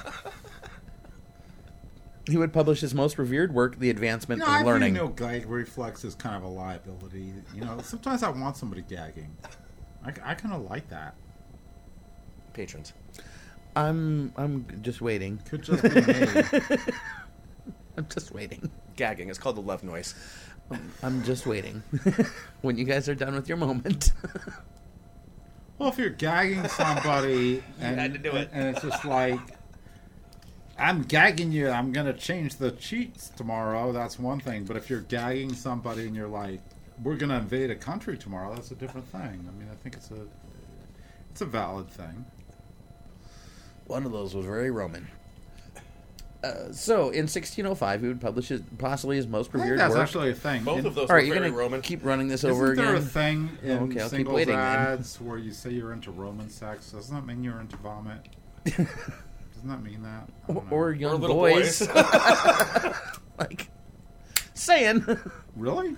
He would publish his most revered work, The Advancement You know, I of Learning. think no gag reflex is kind of a liability. You know, sometimes I want somebody gagging. I, I kind of like that. Patrons. I'm I'm just waiting. Could just be me. I'm just waiting. Gagging. It's called the love noise. I'm just waiting. When you guys are done with your moment. Well, if you're gagging somebody and, had to do it. and it's just like, I'm gagging you, I'm going to change the cheats tomorrow, that's one thing. But if you're gagging somebody and you're like, we're going to invade a country tomorrow, that's a different thing. I mean, I think it's a it's a valid thing. One of those was very Roman. Uh, so in sixteen oh five, he would publish his, possibly his most I think revered that's work. actually a thing. Both In- of those All right, were you're very gonna Roman. keep running this Isn't over there again. a thing in Okay, I'll keep singles waiting then. ads where you say you're into Roman sex? Doesn't that mean you're into vomit? Doesn't Doesn't that mean that? I Or, don't know. or young Or little boys. boys. Like, saying. Really?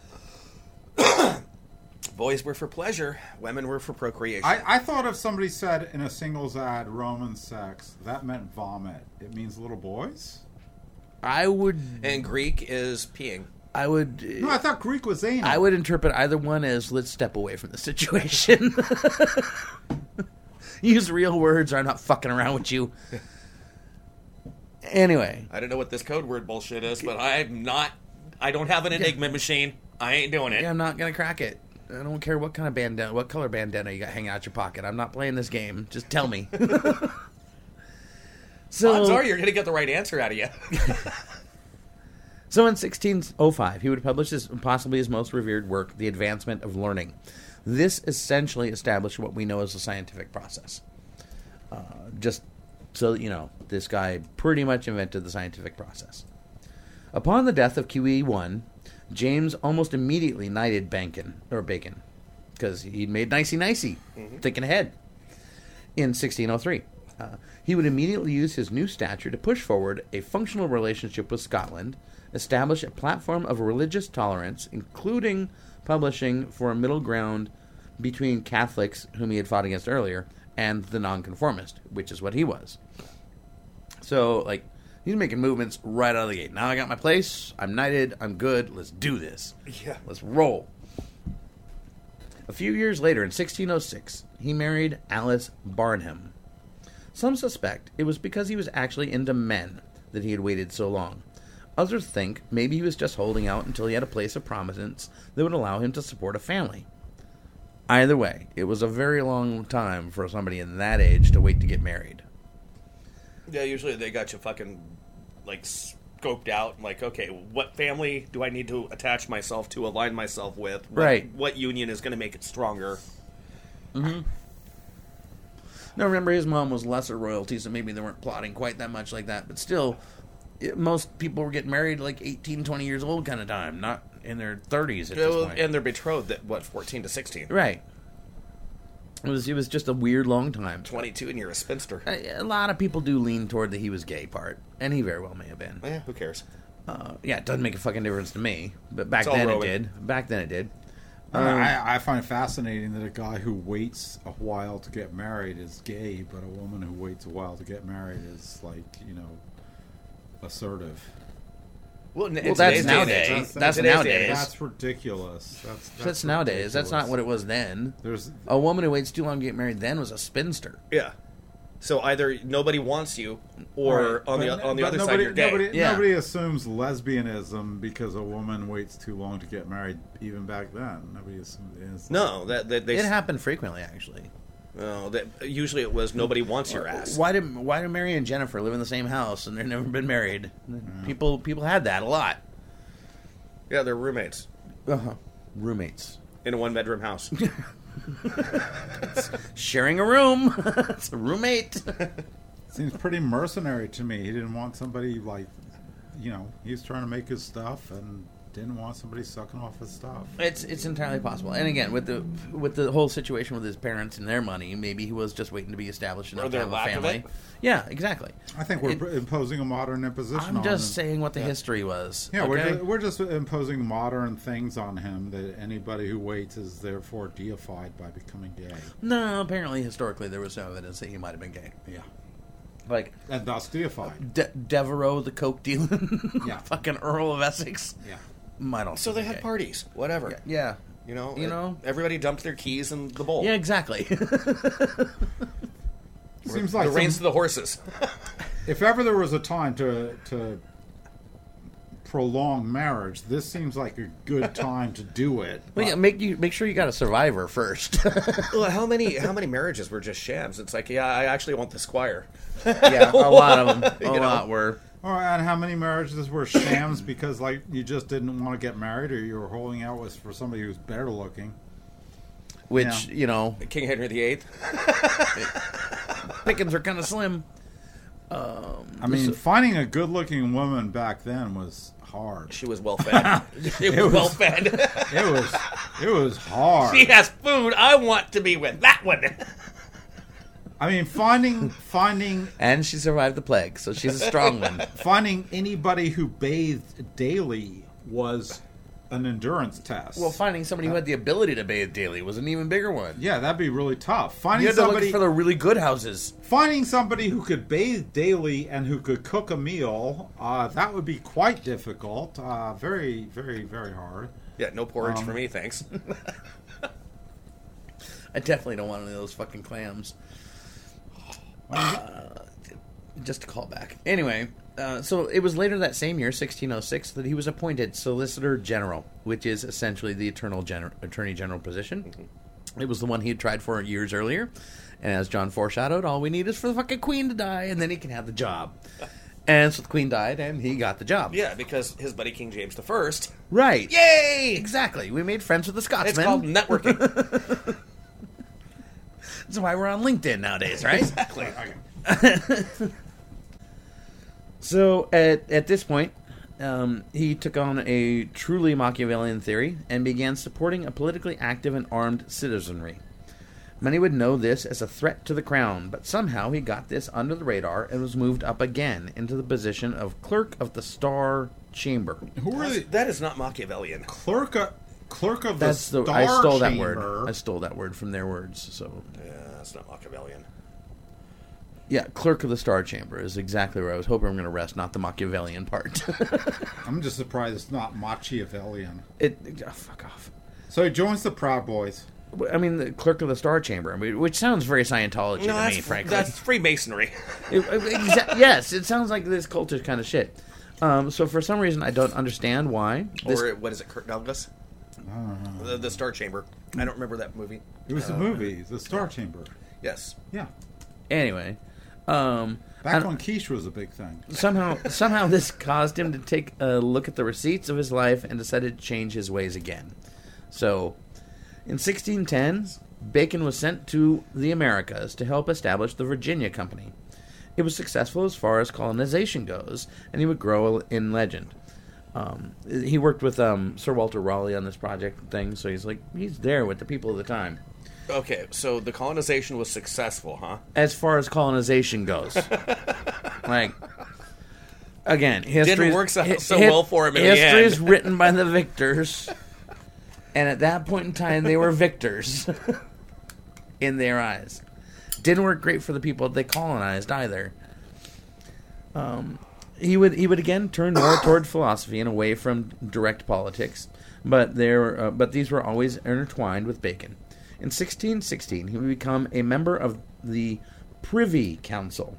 Boys were for pleasure. Women were for procreation. I, I thought if somebody said in a singles ad Roman sex, that meant vomit. It means little boys? I would. and Greek is peeing. I would. No, I thought Greek was anal. I would interpret either one as let's step away from the situation. Use real words, or I'm not fucking around with you. Anyway, I don't know what this code word bullshit is, but I'm not. I don't have an Enigma machine. I ain't doing it. yeah, I'm not gonna crack it. I don't care what kind of bandana, what color bandana you got hanging out your pocket. I'm not playing this game. Just tell me. So, Odds are you're going to get the right answer out of you. So in sixteen oh five, he would publish his, possibly his most revered work, The Advancement of Learning. This essentially established what we know as the scientific process. Uh, just so that you know, this guy pretty much invented the scientific process. Upon the death of Q E one, James almost immediately knighted Bacon, or Bacon, because he'd made nicey-nicey, mm-hmm. thinking ahead, in sixteen oh three. Uh, he would immediately use his new stature to push forward a functional relationship with Scotland, establish a platform of religious tolerance, including publishing for a middle ground between Catholics, whom he had fought against earlier, and the nonconformist, which is what he was. So, like, he's making movements right out of the gate. Now I got my place, I'm knighted, I'm good, let's do this. Yeah. Let's roll. A few years later, in sixteen oh six, he married Alice Barnham. Some suspect it was because he was actually into men that he had waited so long. Others think maybe he was just holding out until he had a place of prominence that would allow him to support a family. Either way, it was a very long time for somebody in that age to wait to get married. Yeah, usually they got you fucking, like, scoped out. Like, okay, what family do I need to attach myself to, align myself with? What, Right. What union is going to make it stronger? Mm-hmm. Now, remember, his mom was lesser royalty, so maybe they weren't plotting quite that much like that. But still, it, most people were getting married like eighteen, twenty years old kind of time, not in their thirties at Yeah, this well, point. and they're betrothed at, what, fourteen to sixteen? Right. It was, it was just a weird long time. twenty-two and you're a spinster. A, a lot of people do lean toward the he was gay part, and he very well may have been. Eh, who cares? Uh, yeah, it doesn't make a fucking difference to me, but back It's all then it Rowan. did. Back then it did. I, Um, I, I find it fascinating that a guy who waits a while to get married is gay, but a woman who waits a while to get married is, like, you know, assertive. Well, in, in Well, that's today's day and nowadays. age- That's- That's in today's nowadays. day and age- That's ridiculous. That's, that's, That's nowadays. That's not ridiculous. what it was then. There's A woman who waits too long to get married then was a spinster. Yeah. So either nobody wants you, or Right, on the but- on the but other nobody, side you're gay. Nobody, Yeah. nobody assumes lesbianism because a woman waits too long to get married. Even back then, nobody assumed. It's No, that, that they. It happened frequently, actually. No, that usually it was nobody wants your ass. Why did Why did Mary and Jennifer live in the same house and they've never been married? People People had that a lot. Yeah, they're roommates Uh-huh. Roommates. in a one bedroom house. Sharing a room. It's a roommate. Seems pretty mercenary to me. He didn't want somebody like, you know, he was trying to make his stuff and didn't want somebody sucking off his stuff. It's it's entirely possible. And again, with the with the whole situation with his parents and their money, maybe he was just waiting to be established enough Or to their have a lack of family. it. Yeah, exactly. I think we're It- imposing a modern imposition I'm on just him. saying what the history was. Yeah, we're, okay? just, we're just imposing modern things on him that anybody who waits is therefore deified by becoming gay. No, apparently historically there was some evidence that he might have been gay. Yeah. Like And thus deified. De- Devereaux, the coke dealing, Yeah. fucking Earl of Essex. Yeah. Might also So they be had gay. parties, whatever. Yeah. You know, You it- know? everybody dumped their keys in the bowl. Yeah, exactly. Seems like the reins to some, the horses. if ever there was a time to to prolong marriage, this seems like a good time to do it. Well, yeah, make you make sure you got a survivor first. Well, how many how many marriages were just shams? It's like, yeah, I actually want the squire. Yeah, a lot of them. A You know? lot were. All right, and how many marriages were shams because, like, you just didn't want to get married, or you were holding out was for somebody who's better looking? Which, Yeah. you know, King Henry the Eighth. pickings are kind of slim. Um, I mean, finding a good-looking woman back then was hard. She was well fed. She was well fed. It was, it was hard. She has food. I want to be with that one. I mean, finding finding And she survived the plague, so she's a strong one. finding anybody who bathed daily was an endurance test. Well, finding somebody who had the ability to bathe daily was an even bigger one. yeah, that'd be really tough. You Finding had to somebody look for the really good houses. finding somebody who could bathe daily and who could cook a meal, uh, that would be quite difficult. Uh, very, very, very hard. Yeah, no porridge Um, for me, thanks. I definitely don't want any of those fucking clams. Uh, just a callback. Anyway, uh, so it was later that same year, sixteen oh six, that he was appointed Solicitor General, which is essentially the eternal gener- Attorney General position. Mm-hmm. It was the one he had tried for years earlier. And as John foreshadowed, all we need is for the fucking Queen to die, and then he can have the job. And so the Queen died, and he got the job. Yeah, because his buddy King James the First. Right. Yay! Exactly. We made friends with the Scotsman. It's called networking. That's why we're on LinkedIn nowadays, right? Exactly. So at at this point, um, he took on a truly Machiavellian theory and began supporting a politically active and armed citizenry. Many would know this as a threat to the crown, but somehow he got this under the radar and was moved up again into the position of Clerk of the Star Chamber. Who are the That is not Machiavellian. clerk of, clerk of That's the the Star I stole that Chamber? word. I stole that word from their words. So Yeah, that's not Machiavellian. yeah, Clerk of the Star Chamber is exactly where I was hoping I'm going to rest, not the Machiavellian part. I'm just surprised it's not Machiavellian. it oh, fuck off. So he joins the Proud Boys. I mean, the Clerk of the Star Chamber, I mean, which sounds very Scientology No, to that's, me, frankly. that's Freemasonry. It- it- exa- yes, it sounds like this cultish kind of shit. Um, so for some reason, I don't understand why. This, Or what is it, Kirk Douglas? The, the Star Chamber. I don't remember that movie. It was a movie, The Star Chamber. Yes. Yeah. anyway, um, Back and when quiche was a big thing. somehow, somehow, this caused him to take a look at the receipts of his life and decided to change his ways again. So, in sixteen ten, Bacon was sent to the Americas to help establish the Virginia Company. It was successful as far as colonization goes, and he would grow in legend. Um, he worked with um, Sir Walter Raleigh on this project thing, so he's like he's there with the people of the time. Okay, so the colonization was successful, huh? As far as colonization goes, like again, history Didn't work so- so well for him in the History end. is written by the victors, and at that point in time, they were victors in their eyes. Didn't work great for the people they colonized either. Um, he would he would again turn more toward philosophy and away from direct politics, but there uh, but these were always intertwined with Bacon. In sixteen sixteen, he would become a member of the Privy Council.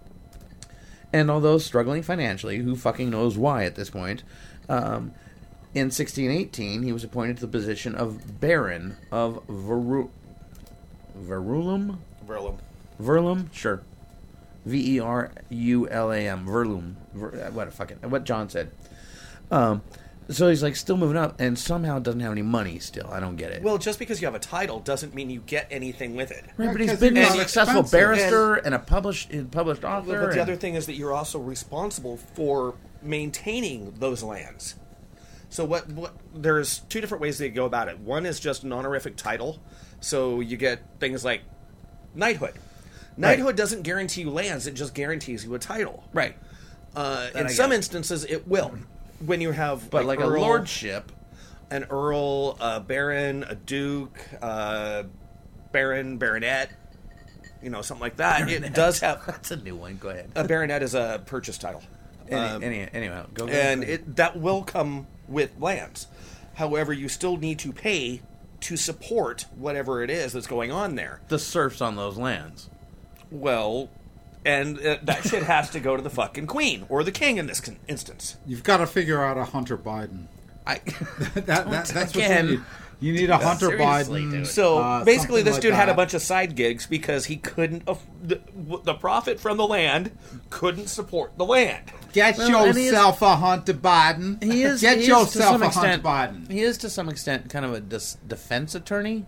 And although struggling financially, who fucking knows why at this point, um, in sixteen eighteen, he was appointed to the position of Baron of Veru- Verulam? Verlum. Verlum? Sure. V E R U L A M. Verlum. Ver- what, fucking, what John said. Um, so he's like still moving up and somehow doesn't have any money still. I don't get it. Well, just because you have a title doesn't mean you get anything with it. right, but Yeah, he's 'cause been you're a not successful expensive. barrister and, a published published author. But the and- other thing is that you're also responsible for maintaining those lands. So what? What? There's two different ways that you go about it. One is just an honorific title, so you get things like knighthood. Knighthood doesn't guarantee you lands; it just guarantees you a title. Right. Uh, in I some get. instances, it will. When you have, But like, a earl, lordship. an earl, a baron, a duke, uh, baron, baronet, you know, something like that. It does have That's a new one. Go ahead. a baronet is a purchase title. Any, Um, any, anyway, go. go and go. it, that will come with lands. However, you still need to pay to support whatever it is that's going on there. the serfs on those lands. Well, and uh, that shit has to go to the fucking queen or the king in this con- instance. You've got to figure out a Hunter Biden. I that, that, that's what again. you need. You need a Hunter Seriously, Biden. dude. So uh, basically, something this like dude had a that. bunch of side gigs because he couldn't. Aff- the, the profit from the land couldn't support the land. Get Well, and he is- yourself a Hunter Biden. he is. Get he is yourself to some a extent, Hunter Biden. He is to some extent kind of a dis- defense attorney.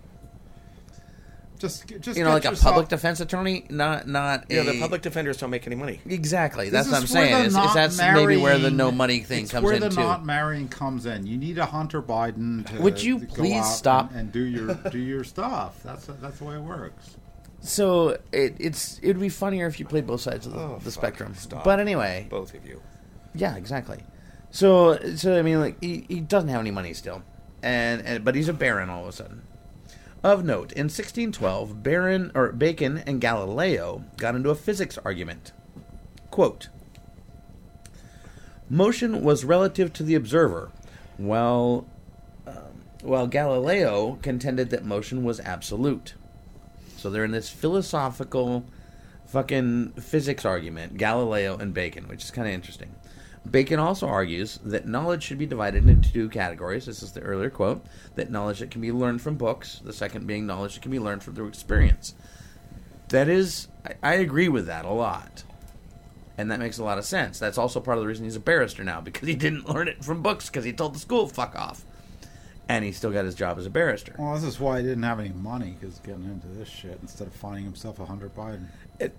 Just, just You know, get like a yourself- public defense attorney, not not. Yeah, a, the public defenders don't make any money. Exactly. This That's what I'm is where saying. the Is, not is that's maybe where the marrying- no money thing it's comes where in the too. not marrying comes in. You need a Hunter Biden to Would you to go please out stop? and, and do your do your stuff. That's that's the way it works. So it, it's it would be funnier if you played both sides of the, Oh, the fuck. spectrum. Stop. But anyway, Both of you. yeah, exactly. So so I mean, like he, he doesn't have any money still, and, and but he's a baron all of a sudden. Of note, in sixteen twelve, Baron or Bacon and Galileo got into a physics argument. Quote: "Motion was relative to the observer, while um, while Galileo contended that motion was absolute." So they're in this philosophical fucking physics argument, Galileo and Bacon, which is kind of interesting. Bacon also argues that knowledge should be divided into two categories. This is the earlier quote, that knowledge that can be learned from books, the second being knowledge that can be learned from through experience. That is, I, I agree with that a lot. And that makes a lot of sense. That's also part of the reason he's a barrister now, because he didn't learn it from books, because he told the school, fuck off. And he still got his job as a barrister. Well, this is why he didn't have any money, because getting into this shit instead of finding himself a hundred Biden. It,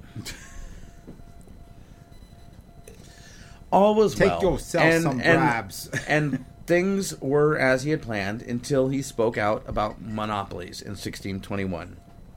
all was Take well. yourself and, some and, grabs. and things were as he had planned until he spoke out about monopolies in sixteen twenty-one.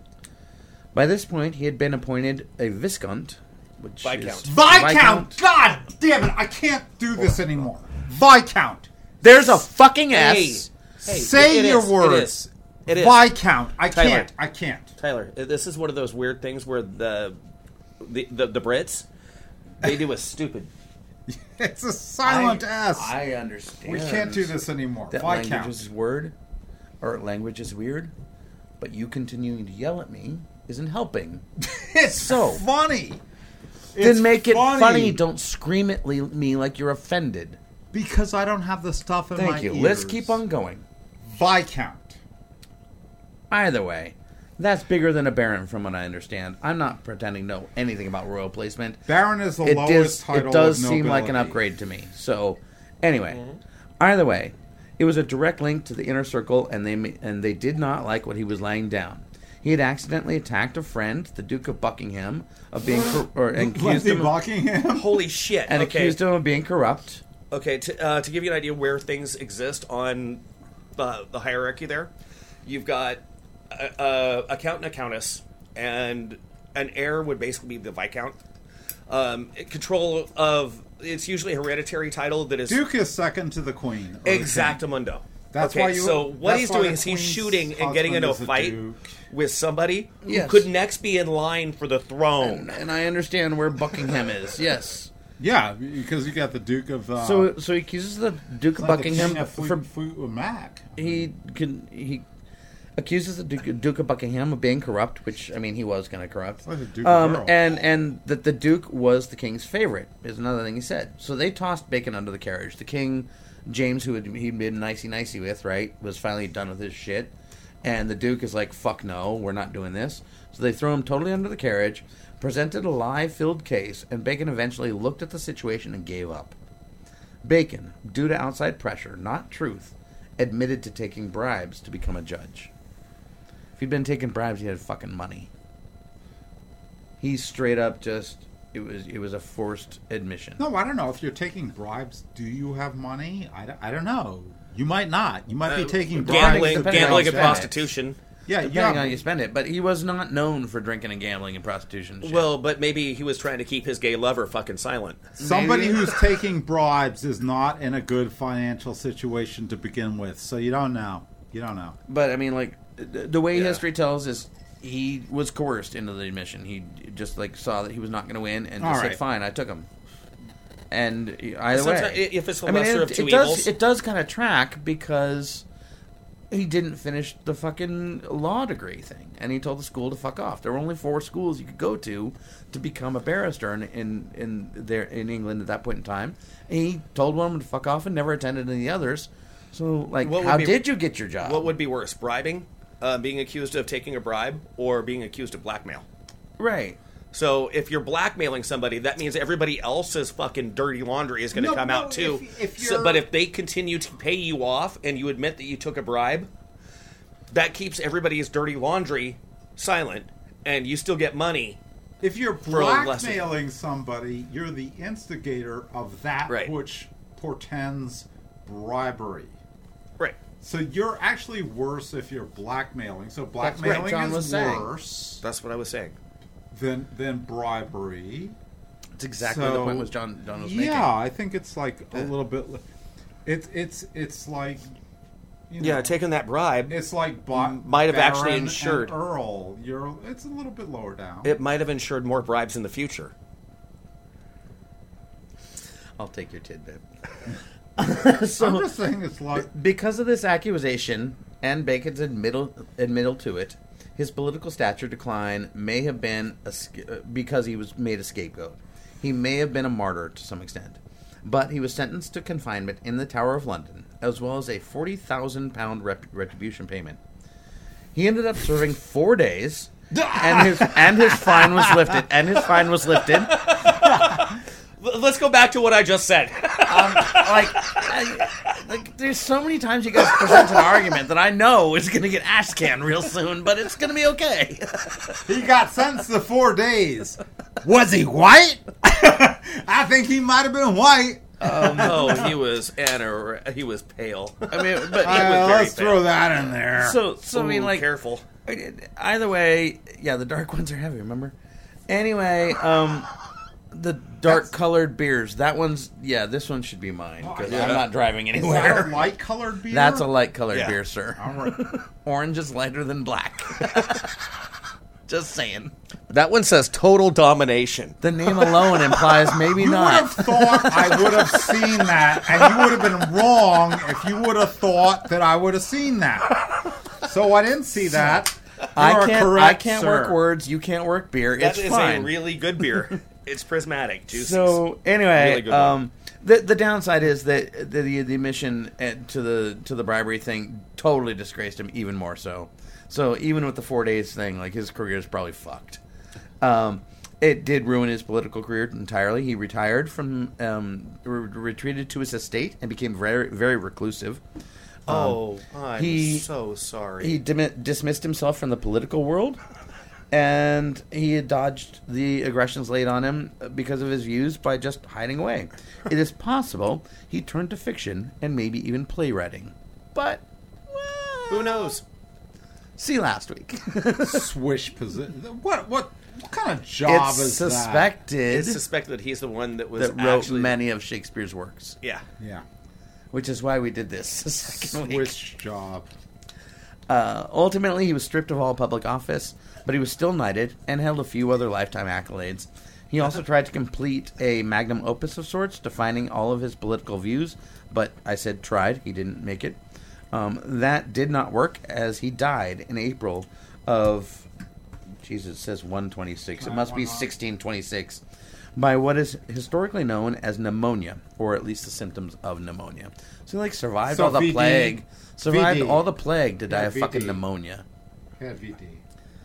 By this point, he had been appointed a viscount, which Viscount. is Viscount! God damn it! I can't do this anymore. Viscount. There's a fucking S. Hey, Say it your is, words. It is. It is. Viscount. I Tyler. can't. I can't. Tyler, this is one of those weird things where the the, the, the Brits, they do a stupid. It's a silent I, S. I understand. We can't do this anymore. That language Viscount. is word, or language is weird, but you continuing to yell at me isn't helping. It's So, funny. Then It's make it funny. Don't scream at le- me like you're offended. Because I don't have the stuff in my Thank you. ears. Let's keep on going. Viscount. Either way, that's bigger than a baron from what I understand. I'm not pretending to know anything about royal placement. Baron is the It lowest does, title it does of seem like an nobility. upgrade to me. So, anyway, either way, it was a direct link to the inner circle, and they ma- and they did not like what he was laying down. He had accidentally attacked a friend, the Duke of Buckingham, of being cor- or and accused Lindsay him Buckingham. Holy shit! and okay. accused him of being corrupt. Okay, to, uh, to give you an idea where things exist on the, the hierarchy there, you've got a, a, a count and a countess, and an heir would basically be the viscount. Um, control of, it's usually a hereditary title that is... Duke is second to the Queen. or the king. Exactamundo. That's okay, why you- so what that's he's why doing the is he's Queen's shooting and getting into a husband is a fight duke. with somebody Yes. who could next be in line for the throne. And, and I understand where Buckingham is. Yes. Yeah, because you got the Duke of... Uh, So so he accuses the Duke of like the Buckingham King of for Fleet, Fleetwood Mac. he can he accuses the Duke, Duke of Buckingham of being corrupt, which I mean he was kind of corrupt. Like the Duke of um, Earl. and and that the Duke was the king's favorite is another thing he said. So they tossed Bacon under the carriage. The king, James, who had he'd been nicey nicey with, right, was finally done with his shit, and the Duke is like, "Fuck no, we're not doing this." So they throw him totally under the carriage, presented a lie-filled case, and Bacon eventually looked at the situation and gave up. Bacon, due to outside pressure, not truth, admitted to taking bribes to become a judge. If he'd been taking bribes, he had fucking money. He straight up just it was it was a forced admission. No, I don't know. If you're taking bribes, do you have money? I don't, I don't know. You might not. You might be Uh, taking bribes. Gambling, depending on gambling how and you spend it. prostitution. Yeah, Depending yeah. on how you spend it, but he was not known for drinking and gambling and prostitution. And shit. Well, but maybe he was trying to keep his gay lover fucking silent. Somebody Maybe. who's taking bribes is not in a good financial situation to begin with. So you don't know. You don't know. But I mean, like the, the way Yeah. history tells is he was coerced into the admission. He just like saw that he was not going to win and just All said, right. "Fine, I took him." And either Sometimes, way, if it's the I mean, lesser it, of two it does evils, it does kind of track because he didn't finish the fucking law degree thing, and he told the school to fuck off. There were only four schools you could go to to become a barrister in in, in there in England at that point in time. And he told one of them to fuck off and never attended any others. So, like, What would how be- did you get your job? what would be worse, bribing, uh, being accused of taking a bribe, or being accused of blackmail? right? So if you're blackmailing somebody, that means everybody else's fucking dirty laundry is going to No, come no, out too. if- if So- you're- but if they continue to pay you off and you admit that you took a bribe, that keeps everybody's dirty laundry silent, and you still get money. If you're a lesser- blackmailing somebody, you're the instigator of that Right. which portends bribery. Right. So you're actually worse if you're blackmailing. So That's what blackmailing John was is saying. worse That's what I was saying. than than bribery. That's exactly So, the point was John, John was making. Yeah, I think it's like a little bit. li- It's it's it's like. You know, Yeah, taking that bribe, It's like Bo- Might have actually Baron insured- and Earl. You're it's a little bit lower down. it might have ensured more bribes in the future. I'll take your tidbit. I'm so, just saying it's like because of this accusation and Bacon's admittal, admittal to it, his political stature decline may have been a, sca- uh, because he was made a scapegoat. He may have been a martyr to some extent. But he was sentenced to confinement in the Tower of London, as well as a forty thousand pound rep- retribution payment. He ended up serving four days, and his and his fine was lifted. And his fine was lifted. L- Let's go back to what I just said. Um, like, I, like, there's so many times you guys present an argument that I know is going to get ash canned real soon, but it's going to be okay. he got sentenced to four days. Was he white? I think he might have been white. Um, oh, he was anor- he was pale. I mean, but was Uh, very let's bad. throw that in there. so so I mean, Ooh, like, careful. either way, yeah, the dark ones are heavy. Remember? Anyway, um, the dark colored beers. That one's yeah. This one should be mine because yeah. I'm not driving Is that anywhere. a light colored beer? That's a light colored Yeah. beer, sir. All right. Orange is lighter than black. Just saying. That one says total domination. The name alone implies maybe You would not. have thought I would have seen that, and you would have been wrong if you would have thought that I would have seen that. So I didn't see that. You I are can't. correct, I can't sir. work words. You can't work beer. That It's is fine. a really good beer. It's prismatic, juicy. So anyway, Really good um, the the downside is that the the, the admission at- to the to the bribery thing totally disgraced him even more so. So even with the four days thing, like his career is probably fucked. Um, it did ruin his political career entirely. He retired from, um, re- retreated to his estate and became very very reclusive. oh, I'm he- so sorry. He dim- dismissed himself from the political world, and he had dodged the aggressions laid on him because of his views by just hiding away. It is possible he turned to fiction and maybe even playwriting. But, well, Who knows? see last week. Swish position. What what what kind of job It's is suspected It's suspected that he's the one that was that wrote actually many of Shakespeare's works, Yeah. that? Yeah. which is why we did this the second week. Swish job. Uh, ultimately, he was stripped of all public office, but he was still knighted and held a few other lifetime accolades. He also tried to complete a magnum opus of sorts, defining all of his political views, but I said tried, he didn't make it. Um, that did not work, as he died in April of, Jesus, it says one twenty-six. It must be sixteen twenty-six, by what is historically known as pneumonia, or at least the symptoms of pneumonia. So he, like, survived So all the V D. plague. Survived V D. all the plague to die Yeah, of V D. fucking pneumonia. Yeah, V D.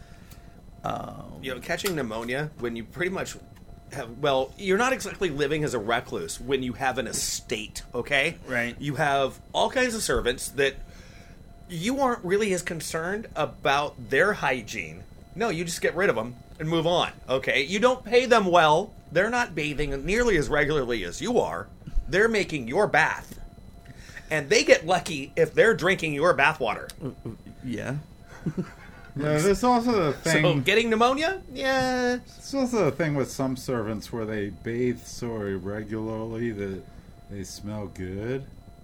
You know, catching pneumonia when you pretty much have, well, you're not exactly living as a recluse when you have an estate, okay? Right. You have all kinds of servants that you aren't really as concerned about their hygiene. No, you just get rid of them and move on, okay? You don't pay them well. They're not bathing nearly as regularly as you are. They're making your bath. And they get lucky if they're drinking your bathwater. Yeah. Yeah, there's also the thing. So getting pneumonia? Yeah. It's also the thing with some servants where they bathe so irregularly that they smell good.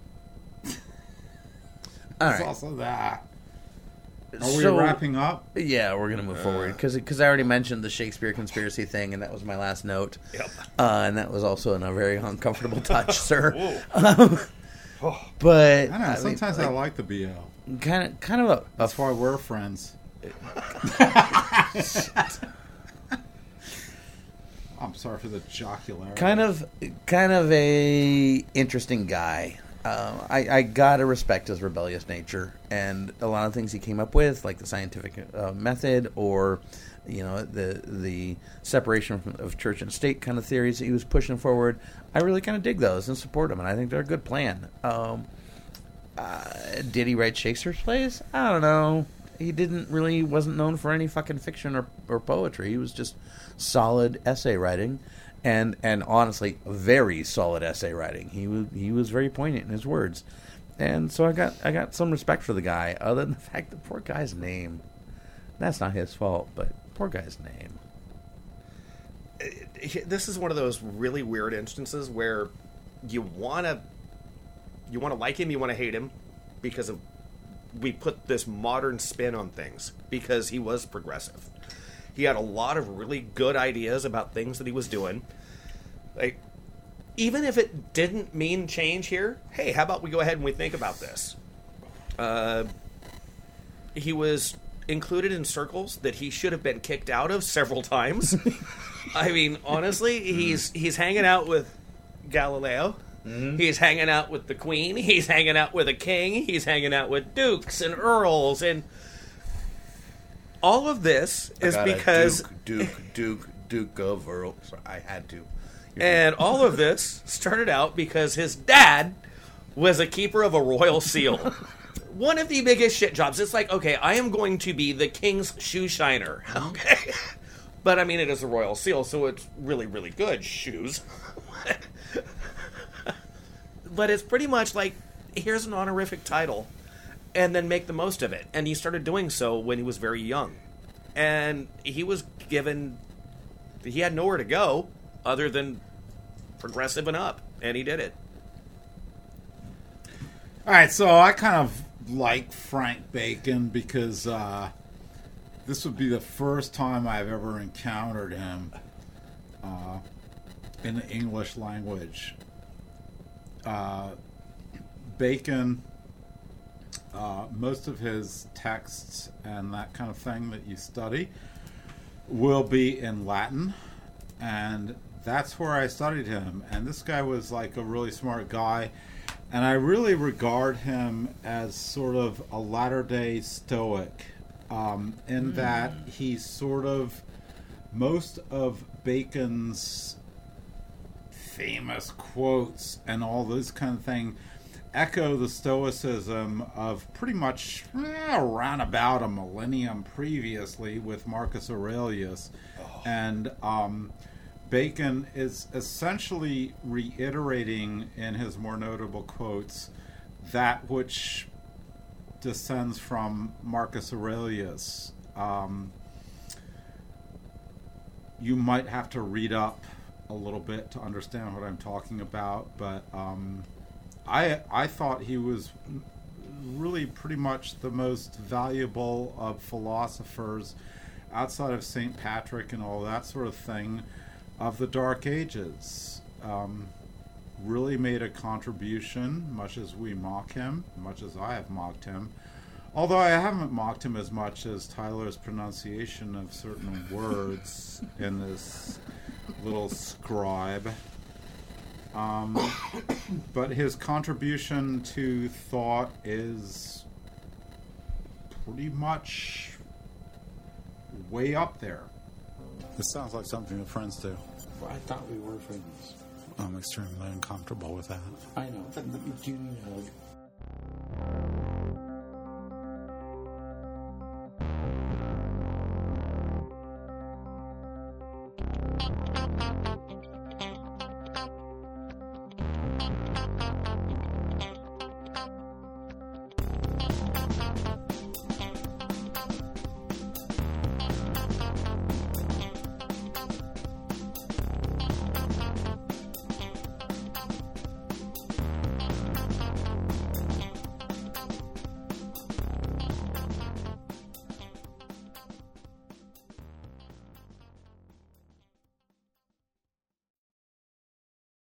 All It's right. also that. Are we So- wrapping up? Yeah, we're gonna move forward because I already mentioned the Shakespeare conspiracy thing, and that was my last note. Yep. Uh, and that was also in a very uncomfortable touch, sir. Whoa. Um, but I don't know. Sometimes I like the B O. kind of kind of a, a That's why we're friends. I'm sorry for the jocularity. kind of kind of a interesting guy. Um, I, I gotta respect his rebellious nature and a lot of things he came up with, like the scientific uh, method, or you know the the separation from, of church and state kind of theories that he was pushing forward. I really kind of dig those and support them, and I think they're a good plan. Um, uh, did he write Shakespeare's plays? I don't know. He didn't really wasn't known for any fucking fiction or, or poetry. He was just solid essay writing. And and honestly, very solid essay writing. He was he was very poignant in his words, and so I got I got some respect for the guy, other than the fact that poor guy's name. That's not his fault, but poor guy's name. This is one of those really weird instances where you want to you want to like him, you want to hate him, because of we put this modern spin on things, because he was progressive. He had a lot of really good ideas about things that he was doing. Like, even if it didn't mean change here, hey, how about we go ahead and we think about this? Uh, he was included in circles that he should have been kicked out of several times. I mean, honestly, he's he's hanging out with Galileo. Mm-hmm. He's hanging out with the Queen. He's hanging out with a king. He's hanging out with dukes and earls. And all of this is because... Duke, Duke, Duke, Duke of Earl. Sorry, I had to. And all of this started out because his dad was a keeper of a royal seal. One of the biggest shit jobs. It's like, okay, I am going to be the king's shoe shiner. Okay. But, I mean, it is a royal seal, so it's really, really good shoes. But it's pretty much like, here's an honorific title, and then make the most of it. And he started doing so when he was very young. And he was given... He had nowhere to go other than progressive and up, and he did it. All right, so I kind of like Frank Bacon because uh, this would be the first time I've ever encountered him uh, in the English language. Uh, Bacon, uh, most of his texts and that kind of thing that you study will be in Latin, and that's where I studied him. And this guy was like a really smart guy, and I really regard him as sort of a latter-day Stoic, um, in mm. that he's sort of, most of Bacon's famous quotes and all this kind of thing echo the Stoicism of pretty much eh, around about a millennium previously with Marcus Aurelius. Oh. And um, Bacon is essentially reiterating in his more notable quotes that which descends from Marcus Aurelius. Um, you might have to read up a little bit to understand what I'm talking about, but um, I I thought he was really pretty much the most valuable of philosophers outside of Saint Patrick and all that sort of thing of the Dark Ages. Um, really made a contribution, much as we mock him, much as I have mocked him. Although I haven't mocked him as much as Tyler's pronunciation of certain words in this little scribe. Um, but his contribution to thought is pretty much way up there. This sounds like something that friends do. Well, I thought we were friends. I'm extremely uncomfortable with that. I know. Do you need a hug?